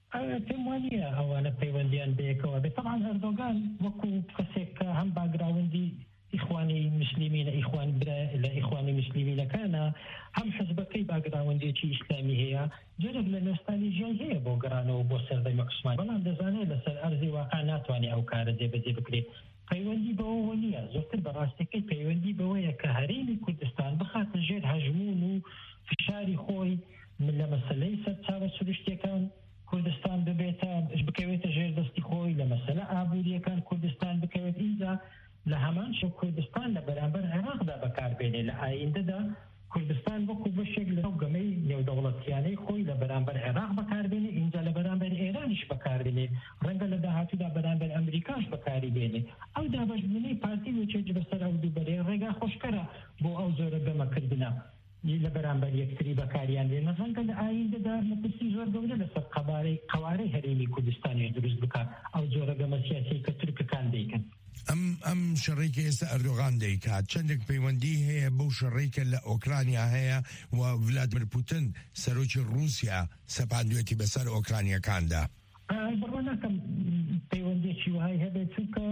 پێم وانییە ئەوانە پەیوەندیان بەیەکەوە بێت طبعاً ئەردۆغان وەکو کەسێک کە هەم باگراوندی ئیخوانی مسلمین ئیخوان لە ئیخوانی مسلمینەکانە هەم حزبەکەی باگراوندێکی ئیسلامی هەیە جەرێک لە نۆستالژیای هەیە بۆ گەڕانەوە بۆ سەردەمی عوسمان بەڵام دەزانێت لەسەر ئەرزی واقع ناتوانێت ئەو کارە جێبەجێ بکرێت پەیوەندی بەوە نییە زۆرتر بەڕاستیەکەی پەیوەندی بەوەیە کە هەرێمی کوردستان بخاتە ژێر هەژمون و فشاری خۆی لە مەسەلەی سەرچاوە سروشتیەکان کوردستان ببێتە بکەوێتە ژێر دەستی خۆی لە مەسەلە ئابووریەکان کوردستان بکەوێت اینجا لە هەمان شەو کوردستان لە بەرامبەر عێراقدا بەکاربێنێ لە ئایندەدا کوردستان وەکو بەشێک لە گەمەی نێودەوڵەتیانەی خۆی لە بەرامبەر عێراق بەکاربێنێ اینجا لە بەرامبەر ئێرانیش بەکاربێنێ ڕەنگە لە داهاتوودا بەرامبەر ئەمریکاش بەکاری بێنێ ئەو دابەشبوونەی پارتی وێچێک بەسەر ئەو دووبەرێ ڕێگا خۆشکەرە بۆ ئەو زۆرە گەمەکردنە لە بەرامبەر یەکتری بەکاریان بێنە ڕەنگە لە ئایندەدا مەترسی زۆر گەورە لەسەر قەبارەی قەوارەی هەرێمی کوردستانی دروست بکات ئەو جۆرە گەمە سیاسی کە تورکەکان دەیکەن ئەم ئەم شەڕێکی ئێستا ئەردۆغان دەیکات چەندێک پەیوەندی هەیە بەو شەڕێکە لە ئۆکرانیا هەیە و ڤلادیمیر پوتین سەرۆکی رووسیا سەپاندوێتی بەسەر ئۆکرانیەکاندا بڕوا ناکەم پەیوەندێکی وهای هەبێت چونکە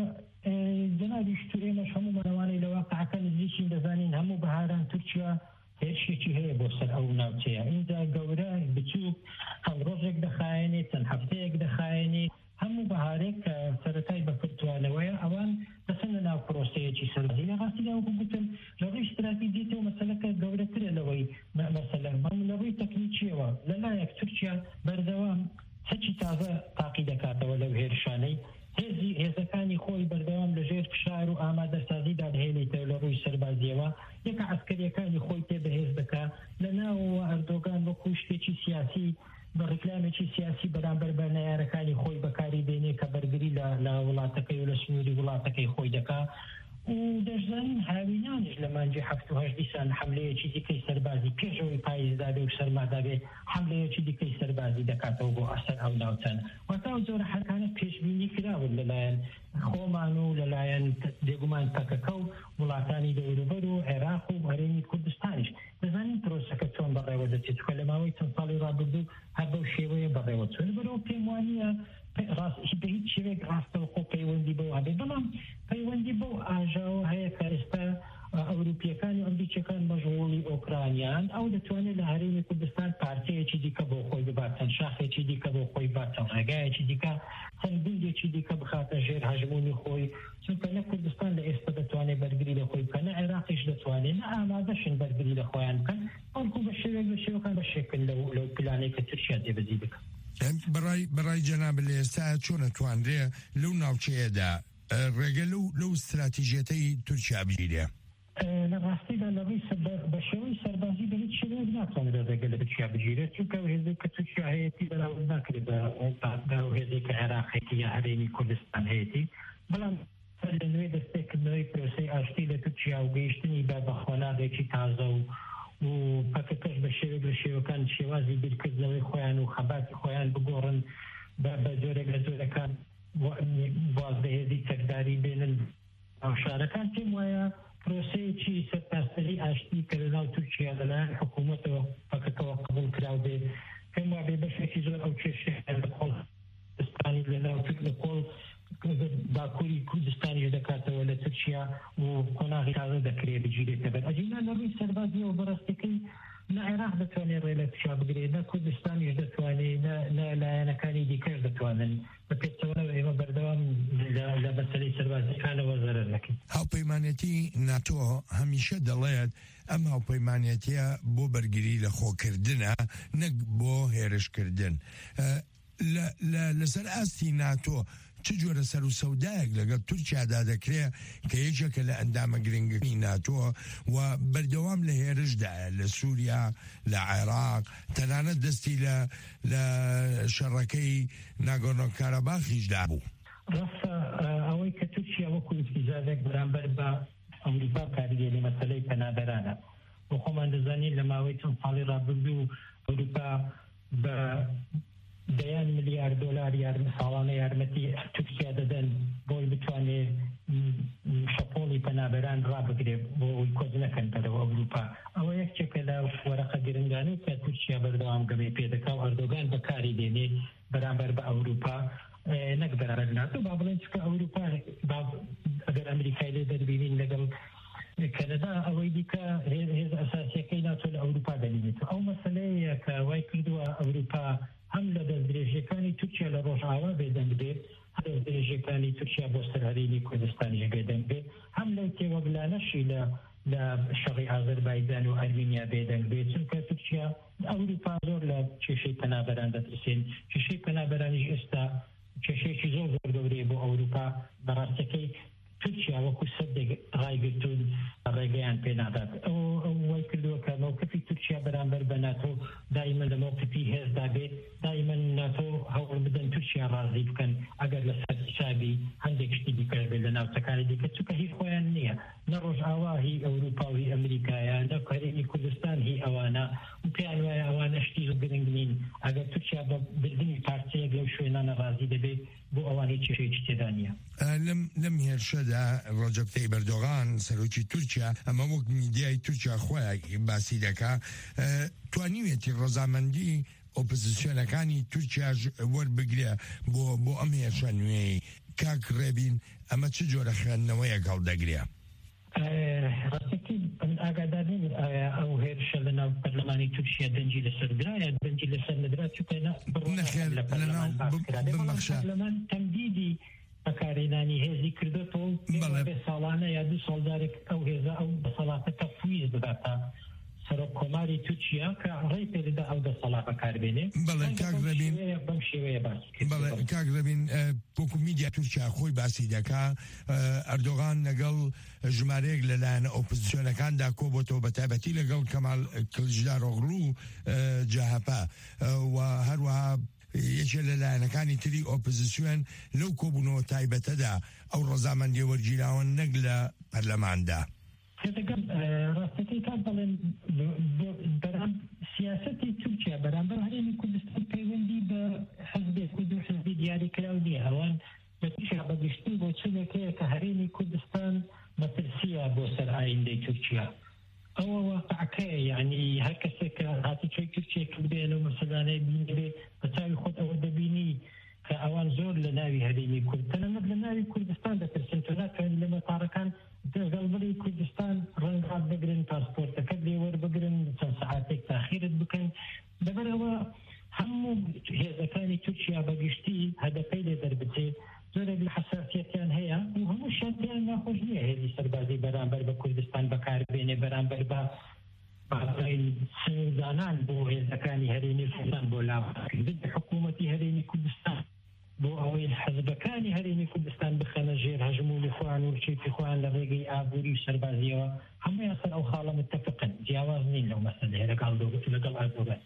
جەنابیش تو ئێمەش هەموو مەرەوانەی لە واقعەکە نزیکین دەزانین هەموو بەهاران تورکیا هێرشێکی هەیە بۆ سەر ئەو ناوچەیە اینجا گەورە بچووک هەم ڕۆژێک دەخایێنێت چەند هەفتەیەک دەخایێنێت هەموو بەهارێک کە سەرەتای بەکردوانەوەیە ئەوان دەچن لە ناو پرۆسەیەکی سەربازی لە ڕاستیدا وەکو گوتم لە ڕووی استراتیجیەوە مەسەلەکە گەورەترە لەوەی مەسەلە بەڵام لە ڕووی تەکنیکیەوە لەلایەک تورکیا بەردەوام چەکی تازە تاقی دەکاتەوە لەو هێرشانەی هێزی هێزەکانی خۆی بەردەوام لەژێر فشار و ئامادەسازیدا دەهێنێتەوە لە ڕووی سەربازیەوە یەکە عەسکەریەکانی خۆی تێ بەهێز دەکا لەناوەوە ئەردۆغان وەکو شتێکی سیاسی بە ڕێکلامێکی سیاسی بەرامبەر بە نەیارەکانی خۆی بەکاری بێنێ کە بەرگری لە وڵاتەکەی و لە سنووری وڵاتەکەی خۆی دەکا و دەشزانین هاوینانش لە مانجی هەفت و هەشت دیسان حملەیەکی دیکەی سەربازی پێشەوەی پاییزدابێ و سەرمادابێ حملەیەکی دیکەی سەربازی دەکاتەوە بۆ ئەسەر ئەو ناوچانە وەتا زۆر جۆرە حرکانە پێشبینی کراون لەلایەن خۆمان و لەلایەن بێگومان تەکەکە و وڵاتانی دەوروبەر و عێراق و هەرێمی کوردستانیش دەزانین پرۆسەکە چۆن بەڕێوە دەچێت چونکە لە ماوەی چەند ساڵی ڕابردوو هەر بەو شێوەیە بەڕێوە چۆن بەرەوە پێم وانییە بە هیچ شێوێک ڕاستەوخۆ پەیوەندی بەو هەبێ بەڵام پەیوەندی بەو ئاژاوە هەیە کە ئێستا ئەوروپیەکان و ئەمریکیەکان مەژغوڵی ئۆکرانیان ئەو دەتوانێت لە هەرێمی کوردستان پارتەیەکی دیکە بۆ خۆی بباتەن شاخێکی دیکە بۆ خۆی باتەن ڕێگایەکی دیکە چەند بولدێکی دیکە بخاتە ژێر هەژمونی خۆی چونکە نە کوردستان لە ئێستا دەتوانێت بەرگری لە خۆی بکەن نە عێراقیش دەتوانێت نە ئامادەشن بەرگری لە خۆیان بکەن بەڵکو بە شێوێک بە شێوەکان بەشێکن لەو پلانەی کە تورکیا جێبەجێ بکەن. بەڕای بەڕای جەناب لە ئێستا چۆن ئەتوانرێ لەو ناوچەیەدا ڕێگە لەو لەو استراتیژیەتەی تورکیا بگیرێ؟ لە ڕاستیدا لەڕووی بە شێوەی سەربازی بە هیچ شێوەیەک ناتوانێت ڕێگە لە تورکیا بگیرێت چونکە هێزێک کە تورکیا هەیەی بەراورد ناکرێت بە هێزێک کە عێراقێتی یا هەرێمی کوردستان هەیەی بەڵام لە نوێ دەستێکردنەوەی پرۆسەی ئاشتی لە تورکیا و گەیشتنی بە بەخۆناغێکی تازە و و پاکەکەش بە شێوەیەک لە شێوەکان شێوازی بیرکردنەوەی خۆیان و خەباتی خۆیان بگۆڕن بە جۆرێک لە جۆرەکان بازدەهێزی چەکداری بێنن ئەو شارەکان پێم وایە پرۆسەیەکی سەرتاسەری ئاشتی کە لەناو تورکیا لەلایەن حکوومەتەوە پاکەکەوە قبول کراو بێ پێم وایە بەشێکی زۆر ئەو کێشەیە لە کوردستانی لەناو لە کۆڵ باکووری کوردستانی دەکاتەوە لە تورکیا و قۆناغی تازە دەکرێت بگیرێتە بەر ئەجینا لە ڕووی سەربازیەوە بەڕاستیەکەی نە عێراق دەتوانێت ڕێ لە تورکیا بگرێت نە کوردستانیش دەتوانێت نە لایەنەکانی دیکەش دەتوانن بە پێچەوەرەوە ئێمە بەردەوام لە مەسەلەی سەربازیەکانەوە زەرەر نەکەین. هاوپەیمانەتی ناتۆ هەمیشە دەڵێت ئەم هاوپەیمانەتیە بۆ بەرگری لە خۆکردنە نەک بۆ هێرشکردن. لەسەر ئاستی ناتۆ چ جۆرە سەر و سەودایەک لەگەڵ تورکیادا دەکرێت کە یەکێکە لە ئەندامە گرنگەکانی ناتۆ و بەردەوام لە هێرشدایە لە سووریا لە عێراق تەنانەت دەستی لە شەڕەکەی ناگۆرنۆ کارەباخیشدا بوو. ڕاستە ئەوەی کە تورکیا وەکو ئیتیزازێک بەرامبەر بە ئەمریکا کاریگەری مەسەلەی پەنابەرانە بۆ خۆمان دەزانین لە ماوەی چەند ساڵی ڕابردوو ئەوروپا بە دەیان ملیار دۆلار یارمە ساڵانە یارمەتی تورکیا دەدەن بۆی بتوانێت شەپۆڵی پەنابەران ڕابگرێت بۆ ئەوی کۆز نەکەن بەرەوە ئەوروپا. ئەوە یەکێکە لە وەرەقە گرنگانەی کە تورکیا بەردەوام گەمەی پێدەکا و ئەردۆگان بەکاری دێنێ بەرامبەر بە ئەوروپا نەک بەرامبەر ناتۆ با بڵێن چکە ئەوروپا ئەگەر ئەمریکای لێ دەربینین لەگەڵ کەنەدا ئەوەی دیکە هێز ئەساسیەکەی ناتۆ لە ئەوروپا دەبینێت. ئەو مەسەلەیە کە وای کردووە ئەوروپا هەم لە دەستدرێژیەکانی تورکیا لە ڕۆژئاوا بێدەنگ بێت هەم دەستدرێژیەکانی تورکیا بۆ سەرهەرێمی کوردستانیش بێدەنگ بێت هەم لەو تێوەگلانەشی لە لە شەڕی ئازەربایجان و ئەرمینیا بێدەنگ بێت چونکە تورکیا ئەوروپا زۆر لە کێشەی پەنابەران دەترسێن. کێشەی پەنابەرانیش ئێستا کێشەیەکی زۆر زۆر گەورەیە بۆ ئەوروپا بەڕاستەکەی تورکیا وەکو سەردێک ڕایگرتوون ڕێگەیان پێ نادات. ئەو وای کردووە کە موقفی تورکیا بەرامبەر بە ناتۆ دائیمەن لە موقفی هێزدا بێت دائیمەن ناتۆ هەوڵ بدەن تورکیا ڕازی بکەن ئەگەر لە سەر حسابی هەندێک شتی دیکەش بێت لە ناوچەکانی دیکە چونکە هیچ خۆیان نییە نە ڕۆژئاوا هی ئەوروپا و هی ئەمریکایە نە هەرێمی کوردستان هی ئەوانە و پێیان وایە ئەوانە شتی زۆر گرنگ نین ئەگەر تورکیا بە بردننی پارچەیەک لەو شوێنانە ڕازی دەبێت بۆ ئەوانەی کێشەیەکی تێدا نییە. لەم هێرشەدا ڕەجەب تەیب ئەردۆغان سەرۆکی تورکیا ئەمە وەک میدیای تورکیا خۆیان باسی دەکا توانیوێتی ڕەزامەندی ئۆپۆزیسیۆنەکانی تورکیاش وەربگرێ بۆ بۆ ئەم هێرشە نوێی کاک ڕێبین ئەمە چ جۆرە خوێندنەوەیەک هەڵدەگرێ؟ ڕاستەکەی ئاگادارین ئەو هێرشە لە ناو پەرلەمانی تورکیا دەنجی لەسەر درایە دەنجی لەسەر نەدرا چونکە لە پەرلەمان تەمدیدی بەکارهێنانی هێزی کردێتەوە بێ ساڵانە یا دوو ساڵدارێک ئەو هێزە ئەو دەسەڵاتە تەفویض بداتە سەرۆک کۆماری تورکیا کە ڕێی پێدەدا ئەو دەسەڵات بەکاربێنێ. بەڵێ کاک ڕێبین بەم شێوەیە باسی بەڵێ کاک ڕێبین وەکو میدیا تورکیا خۆی باسی دەکا ئەردۆغان لەگەڵ ژمارەیەک لەلایەن ئۆپۆزیسیۆنەکاندا کۆبۆتەوە بەتایبەتی لەگەڵ کەمال کلجدارۆغڵو و جاهەپا و هەروەها یەکێ لە لایەنەکانی تری ئۆپۆزیسیۆن لەو کۆبوونەوە تایبەتەدا ئەو ڕەزامەندیە وەرگیراوە نەک لە پەرلەماندا. ڕاستەکەی کات بڵێن بەرام سیاستی تورکیا بەرامبەر هەرێمی کوردستان پەیوەندی بە حزبی کورد و حزبی دیاریکراو نییە. ئەوان لە تورکیا بەگشتی بۆ چنێکەیە کە هەرێمی کوردستان مەترسیە بۆ سەر ئایندەی تورکیا. ئەوە واقعەکەیە، یعنی هەر کەسێک کە هاتوچۆی تورکیا کردبێ لەو مەسەلانەی بینێ بە چاوی خۆت ئەوە دەبینی کە ئەوان زۆر لە ناوی هەرێمی کورد تەنانەت لە ناوی کوردستان دەترسن، تۆ ناتوانین لە مەتاڕەکان دەگەڵبڵی کوردستان ڕەنگات بگرن، پاسپۆرتەکەت لێ وەربگرن، چەند سەعاتێک تاخیرت بکەن. لەبەرەوە هەموو هێزەکانی تورکیا بەگشتی هەدەفەی لێ دەربچێ زۆرێک لە حساسیەتیان هەیە و هەموو شانتیان ناخۆش نییە هێزی سەربازی بەرامبەر بە کوردستان بەکاربێنێ بەرامبەر بە بەڵین سنوردانان بۆ هێزەکانی هەرێمی کوردستان بۆ لاوەکردن حکوومەتی هەرێمی کوردستان بۆ ئەوەی حەزبەکانی هەرێمی کوردستان بخەنە ژێر هەژمونی خۆیان و چێتی خۆیان لە ڕێگەی ئابووری و سەربازیەوە. هەموویان سەر ئەو خاڵە متتەفقن، جیاواز نین لەو مەسەلەیە لەگەڵ لەگەڵ ئەردۆغان.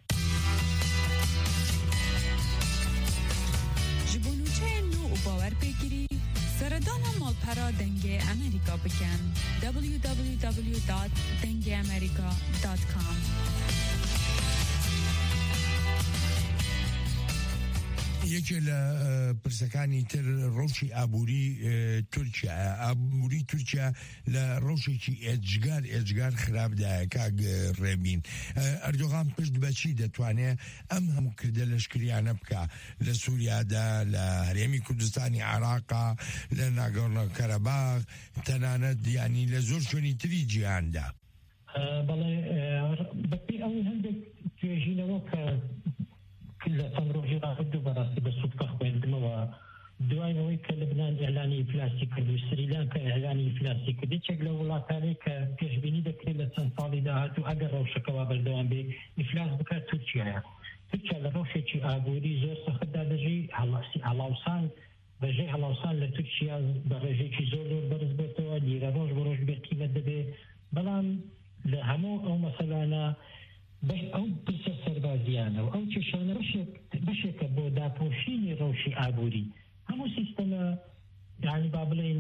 ji bo nûçeyên nû û bawerpêkirî seredana malpera dengê Amerîka bikin. w w w dot dengê amerika dot com یەکێ لە پرسەکانی تر ڕەوشی ئابووری تورکیا ئابووری تورکیا لە ڕەوشێکی ئێجگار ئێجگار خراپدایە کاک ڕێبین. ئەردۆغان پشت بەچی دەتوانێت ئەم هەموو کردە لەشکریانە بکە لە سووریادا، لە هەرێمی کوردستانی عێراقا، لە ناگۆرنۆ کەرەباغ، تەنانەت ینی لە زۆر شوێنی تری جیهاندا؟ بەڵێ بەپێی ئەو هەندێک توێژینەوە کە لە چەند ڕۆژی ڕابردوو بەڕاستی بە سوودکە خوێندمەوە دوای ئەوەی کە لەبنان ئێلانی ئیفلاسی کرد و سریلانکا ئێلانی ئیفلاسی کرد، یەکێک لە وڵاتانەی کە پێشبینی دەکرێت لە چەند ساڵی داهاتوو ئەگەر ڕەوشەکەوا بەردەوام بێ ئیفلاس بکات تورکیایە. تورکیا لە ڕەوشێکی ئابووری زۆر سەختدا دەژی هەڵاوسان بەژێ هەڵاوسان لە تورکیا بە ڕێژێکی زۆر زۆر بەرز بێتەوە، لیرە ڕۆژ بە ڕۆژ بێقیمەت دەبێ. بەڵام لە هەموو ئەو مەسەلانە ئەو پرسە سەربازیانە و ئەو کێشانە بەشێکە بۆ داپۆشینی ڕەوشی ئابووری هەموو سیستەمە، یعنی با بڵێن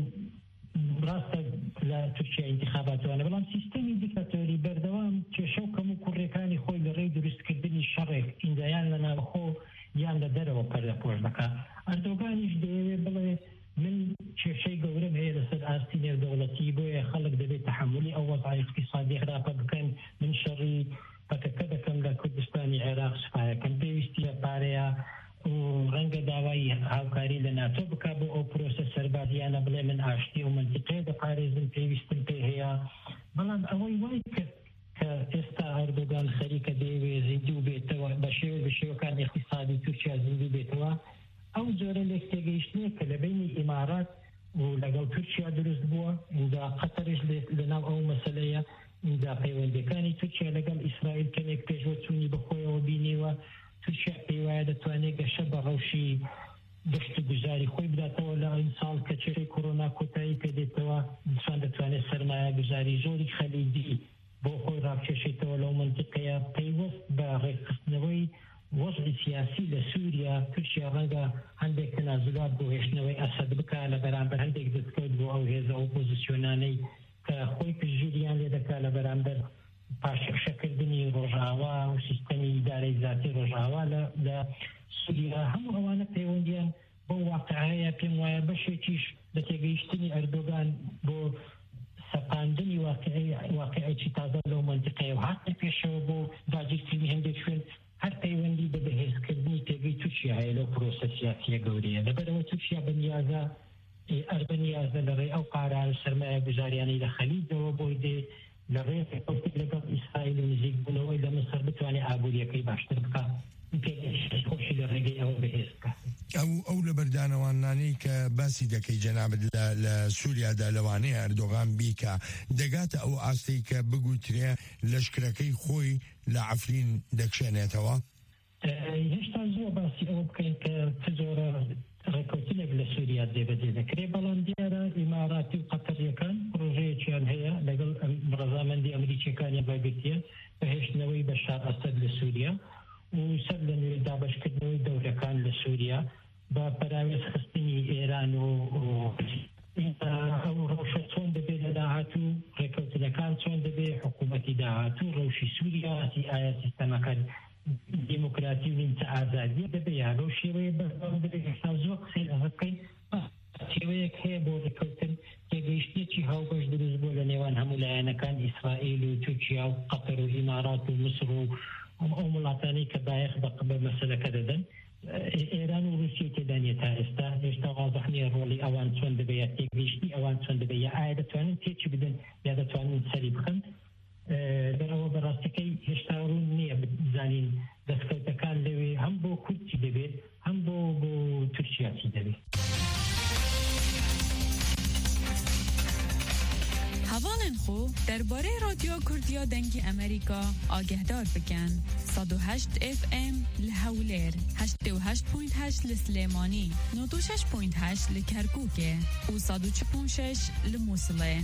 ڕاستە لە تورکیا انتخاباتوانە، بەڵام سیستەمی دیکتاتۆری بەردەوام کێشە و کەم و کوڕەکانی خۆی لە ڕێی دروستکردنی شەڕێک ئیندایان لە ناوخۆ یان لە دەرەوە پەردەپۆش دەکات. ئەردۆغانیش دەیەوێت بڵێ من کێشەی گەورەم هەیە لەسەر ئاستی نێودەوڵەتی، بۆیە خەڵک دەبێت تەحملی ئەو وەضعی اقتصادی خراپە بکەن، من شەڕی پەکەکە دەکەم لە کوردستانی عێراق سوپایەکەم پێویستی لە پارەیە و ڕەنگە داوای هاوکاری لە ناتۆ بک بۆ ئەو پرۆسە سەربازیانە بڵێ من ئاشتی و منتیقێ دەپارێزم پێویستم پێ هەیە. بەڵام ئەوەی وای کرد کە ئێستا ئەردۆغان خەریکە دەیەوێ زیندی و بێتەوە بە شێوە بە شێوەکان اقتصادی تورکیا زیندی بێتەوە، ئەو جۆرە لێک تێگەیشتنێ کە لە بینی ئیمارات و لەگەڵ تورکیا دروست بووە، اینجا قەتەرش لەناو ئەو مەسەلەیە، اینجا پەیوەندەکانی تورکیا لەگەڵ ئیسرائیل کەمێک پێشوەچوونی بەخۆیەوە بینیوە. تورکیا پێی وایە دەتوانێت گەشە بە ڕەوشی گەشت و گوزاری خۆی بداتەوە لە ئەم ساڵ کە چێرەی کۆڕۆنا کۆتایی پێدێتەوە، ئینسان دەتوانێت سەرمایە گوزاری زۆری خەلیجی بۆ خۆی ڕابکێشێتەوە لەو منطقەیە. پەیوەست بە ڕێکخستنەوەی وەضعی سیاسی لە سووریا تورکیا ڕەنگە هەندێک تەنازلات بۆ هێشتنەوەی ئەسەد بکە لە بەرامبەر هەندێک دەستکەوت بۆ ئەو هێزە ئۆپۆزیسیۆنانەی کە خۆی پشتگیریان لێ دەکات لە بەرامبەر پاشەکردنی ڕۆژاوا و سیستەمی ئیدارەی ذاتی ڕۆژاوا لە سووریا. هەموو ئەوانە پەیوەندیان بۆ واقعەیە پێم وایە بەشێکیش لە تێگەیشتنی ئەردۆغان بۆ سەپاندنی واقعەیەکی تازە لەو منطقەیە و هاتە پێشەوە بۆ داگیرکردنی هەندێک شوێن هەر پەیوەندی بە بەهێزکردنی تێگەی تورکیا هەیە لەو پرۆسە سیاسیە گەورەیە. لەبەرەوە تورکیا بەنیازە ئەربەنیازە لە ڕێی ئەو قارار سەرمایە گوزاریانەی لە خەلیجەوە بۆی دێ لە ڕێی کەوتێک لەگەڵ ئیسرائیل و نزیک بوونەوەی لە مەسەر بتوانێت ئابووریەکەی باشتر بکات، خۆشی لە ڕێگەی ئەوە بەهێز بکات. ئەو ئەو لە بەردانەوانانەی کە باسی دەکەی جەنابەت لە سووریادا لەوانەیە ئەردۆغان بیکە دەگاتە ئەو ئاستەی کە بگوترێ لەشکرەکەی خۆی لە عەفرین دەکشێنێتەوە؟ هێشتا زۆر باسی ئەوە بکەین کە چ جۆرە ڕێکەوتنێک لە سووریا جێبەجێ دەکرێت، بەڵام دیارە ئیماراتی و قەتەریەکان پرۆژەیەکیان هەیە لەگەڵ ڕەزامەندی ئەمریکیەکانی بەگوتیە بەهێشتنەوەی بەشار ئەسەد لە سووریا و سەر لە نوێ دابەشکردنەوەی دەورەکان لە سووریا بە پەراوێز خستنی ئێران و ئەو ڕەوشە چۆن دەبێت لە داهاتوو ڕێکەوتنەکان چۆن دەبێت حکوومەتی داهاتوو ڕەوشی سووریا ئایا سیستەمەکان دیموکراتی و نیمچە ئازادی دەبێت یا بەو شێوەیە بەردەوام دەبێت ئێستا زۆر قسەی لەسەر بکەین شێوەیەک هەیە بۆ ڕێکەوتن تێگەیشتێکی هاوبەش دروست بووە لە نێوان هەموو لایەنەکان ئیسرائیل و تورکیا و قەتەر و ئیمارات و مسر و ئەو وڵاتانەی کە بایەخ بە مەسەلەکە دەدەن ئێران و رووسیا تێدا نیە تا ئێستا هێشتا واضح نییە ڕۆڵی ئەوان چۆن دەبێت تێگەیشتی ئەوان چۆن دەبێت یا ئایا دەتوانن تێکی بدەن یا دەتوانن سەری بخەن دەرەوە بەڕاستەکەی هێشتا ڕوون نییە بزانین دەستکەوتەکان لەوێ هەم بۆ کورتی دەبێت هەم بۆ بۆ تورکیاتی دەبێت. هەواڵێن خۆ دەربارەی رادیۆ کوردیا دەنگی ئەمریکا ئاگەهدار بکەن. صد و هشت اف ام لە هەولێر، هەشتاد و هەشت پۆینت هەشت لە سلێمانی، نۆ شش پۆینت هەشت لە کەرکووکێ و سەد و چل پۆینت شش لە مووسڵێ.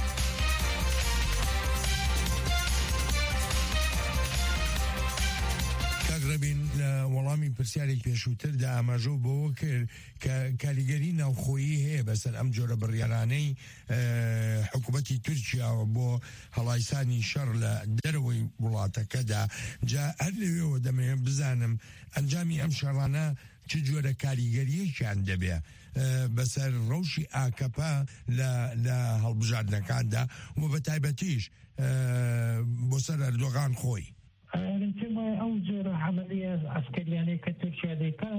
ڕبین لە وەڵامی پرسیارێک پێشووتردا ئاماژە بۆەوە کرد کە کاریگەری ناوخۆیی هەیە بەسەر ئەم جۆرە بڕیارانەی حکوومەتی تورکیاوە بۆ هەڵایسانی شەڕ لە دەرەوەی وڵاتەکەدا. جا هەر لەوێەوە دەمەوێت بزانم ئەنجامی ئەم شەڕانە چ جۆرە کاریگەریەکیان دەبێت بەسەر ڕەوشی ئاکەپە لە هەڵبژاردنەکاندا و بە تایبەتیش بۆ سەر ئەردۆغان خۆی. پێم وایە ئەو جۆرە عەمەلیە عەسکەریانەی کە تورکیا دەیکا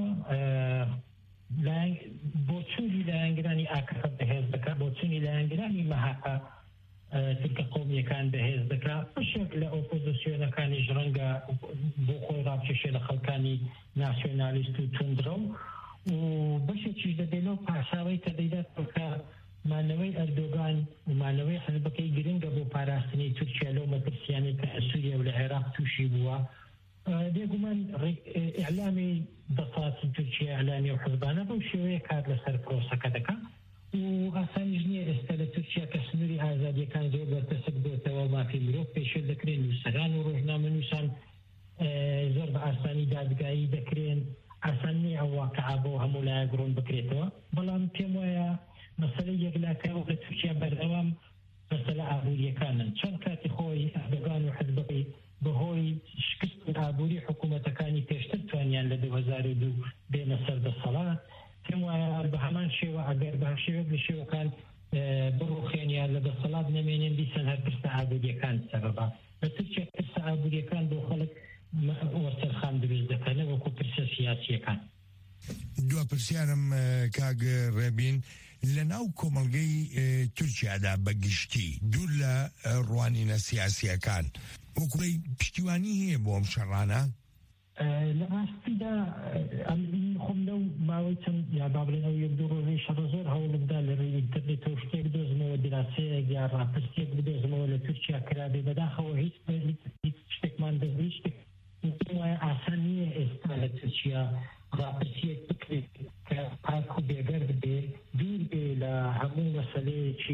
بۆ چوونی لایەنگرانی ئاکەفە بەهێز دەکات، بۆ چوونی لایەنگرانی مەحەقە تورکە قۆمیەکان بەهێز دەکات. بەشێک لە ئۆپۆزیسیۆنەکانیش ڕەنگە بۆ خۆی ڕابکێشێ لە خەڵکانی ناسیۆنالیست و توندڕە و بەشێکیش دەبێت لەو پاشاوەی کە دەیدات کە مانەوەی ئەردۆگان و مانەوەی حزبەکەی گرنگە بۆ پاراستنی تورکیا لەو مەترسیانەی کە سووریا و لە عێراق تووشی بووە. بێگومان ئیعلامی دەسەڵاتی تورکیا ئیعلامی و حزبانە بەو شێوەیە کار لەسەر پرۆسەکە دەکات و ئاسانیش نییە ئێستا لە تورکیا کە سنووری ئازادیەکان زۆر بەردەست بۆتەوە مافی مرۆڤ پێشێل دەکرێن، نووسەران و ڕۆژنامەنووسان زۆر بە ئاسانی دادگایی دەکرێن. ئاسان نییە ئەو واقعە بۆ هەموو لایەک ڕوون بکرێتەوە، بەڵام پێم وایە مەسەلەی یەکلاکەوە لە تورکیا بەردەوام مەسەلە ئابووریەکانن. چەند کاتی خۆی ئەردۆغان و حزبەکەی بەهۆی شکست ئابووری حکوومەتەکانی پێشتر توانیان لە دوو هەزار و دوو بێنە سەر دەسەڵات. پێم وایە بە هەمان شێوە ئەگەر بە شێوەک لە شێوەکان بڕوخێنیان لە دەسەڵات نەمێنێن دیسان هەر پرسە ئابووریەکان سەبەبە. لە تورکیا پرسە ئابووریەکان بۆ خەڵک وەسەرخان دروست دەکەنە وەکو پرسە سیاسیەکان. دو پرسیارم کاگ ڕێبین لە ناو کۆمەڵگەی تورکیادا بەگشتی دوور لە ڕوانینە سیاسیەکان وەکوی پشتیوانی هەیە بۆ ئەم شەڕانە؟ لە ڕاستیدا خۆم لەو ماوەی چەند یا با بڵێن ئەو یەک دوو ڕۆژەی شەڕە زۆر هەوڵمدا لە ڕێی ئینتەرنێتەوە شتێک بدۆزمەوە، دراسەیەک یا ڕاپرسێک بدۆزمەوە لە تورکیا کرابێ، بەداخەوە هیچ هیچ شتێکمان دەزی شتێک وایە ئاسان نییە ئێستا لە تورکیا ڕاپرسیەک بکرێت کە پاک و بێگەر بێ، دوور بێ لە هەموو مەسەلەیەکی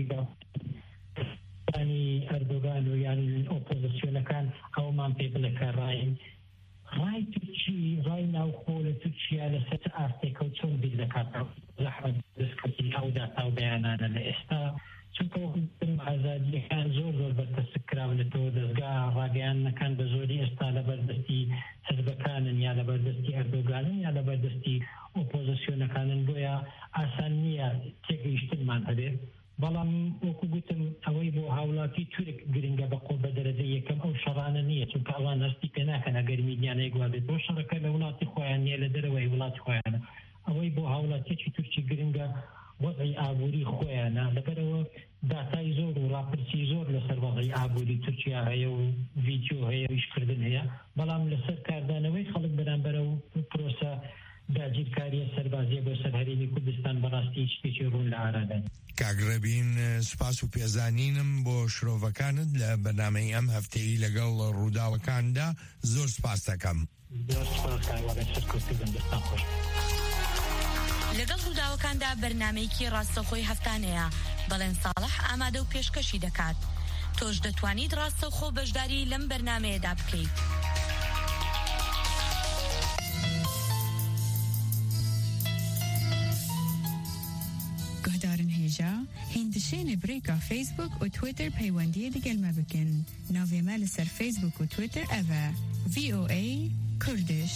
داوطنی ئەردۆغان و یانی ئۆپۆزیسیۆنەکان ئەومان پێ بڵێ کە ڕای ڕای تورکی ڕای ناوخۆ لە تورکیا لەسەر ئاستێکە و چۆن بیر دەکاتەوە زەحمەت دەستکەوتی ئەو داتا و بەیانانە لە ئێستا چونکە ئازادیەکان زۆر زۆر بەردەست کراونێتەوە، دەستگا ڕاگەیانەکان بە زۆری ئێستا لە بەردەستی حزبەکانن یا لە بەردەستی ئەردۆغانن یا لە بەردەستی ئۆپۆزیسیۆنەکانن، بۆیە ئاسان نییە تێگەیشتنمان هەبێت. بەڵام وەکو گوتم ئەوەی بۆ هاوڵاتی تورک گرنگە بەقۆ بە دەرەجەی یەکەم ئەو شەڕانە نییە، چونکە ئەوان هەستی پێ ناکەن ئەگەر میدیانەیەک وا بێت بۆ شەڕەکە لە وڵاتی خۆیان نییە لە دەرەوەی وڵاتی خۆیانە. ئەوەی بۆ هاوڵاتیەکی تورکی گرنگە وەضعی ئابووری خۆیانە، لەبەرەوە داتای زۆر و ڕاپرسی زۆر لەسەر وەضعی ئابووری تورکیا هەیە و ڤیدیۆ هەیە و ئیشکردن هەیە، بەڵام لەسەر کاردانەوەی خەڵک بەرامبەرە و پرۆسە داگیرکاریە سەربازیە بۆ سەر هەرێمی کوردستان بەڕاستی هیچ شتێکی ڕوون لە ئارادە. کاگڕەبین سوپاس و پێزانینم بۆ شرۆڤەکانت لە بەرنامەی ئەم هەفتەیی لەگەڵ ڕووداوەکاندا زۆر سپاس دەکەم. لەگەڵ ڕووداوەکاندا بەرنامەیەکی ڕاستەوخۆی هەفتانەیە بەڵێن ساڵح ئامادە و پێشکەشی دەکات. تۆش دەتوانیت ڕاستەوخۆ بەشداری لەم بەرنامەیەدا بکەیت. گۆدارن هێژە هندشين بريكا فيسبوك و تويتر بيواندية دقل ما بكن نافي مال سر فيسبوك و تويتر أفا في او اي كردش.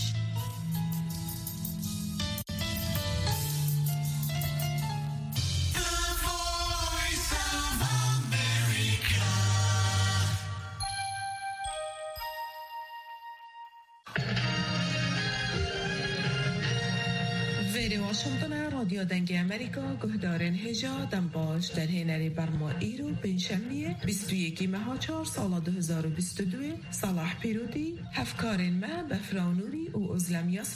واشنطن رادیو دنگ امریکا گهدارن هجا دنباش در هنری برما ایرو بینشمیه بیست و یکی ماه چهار سال دو هزار و بیست و دو صلاح پیروتی هفکارن ما بفرانوری و ازلمیاس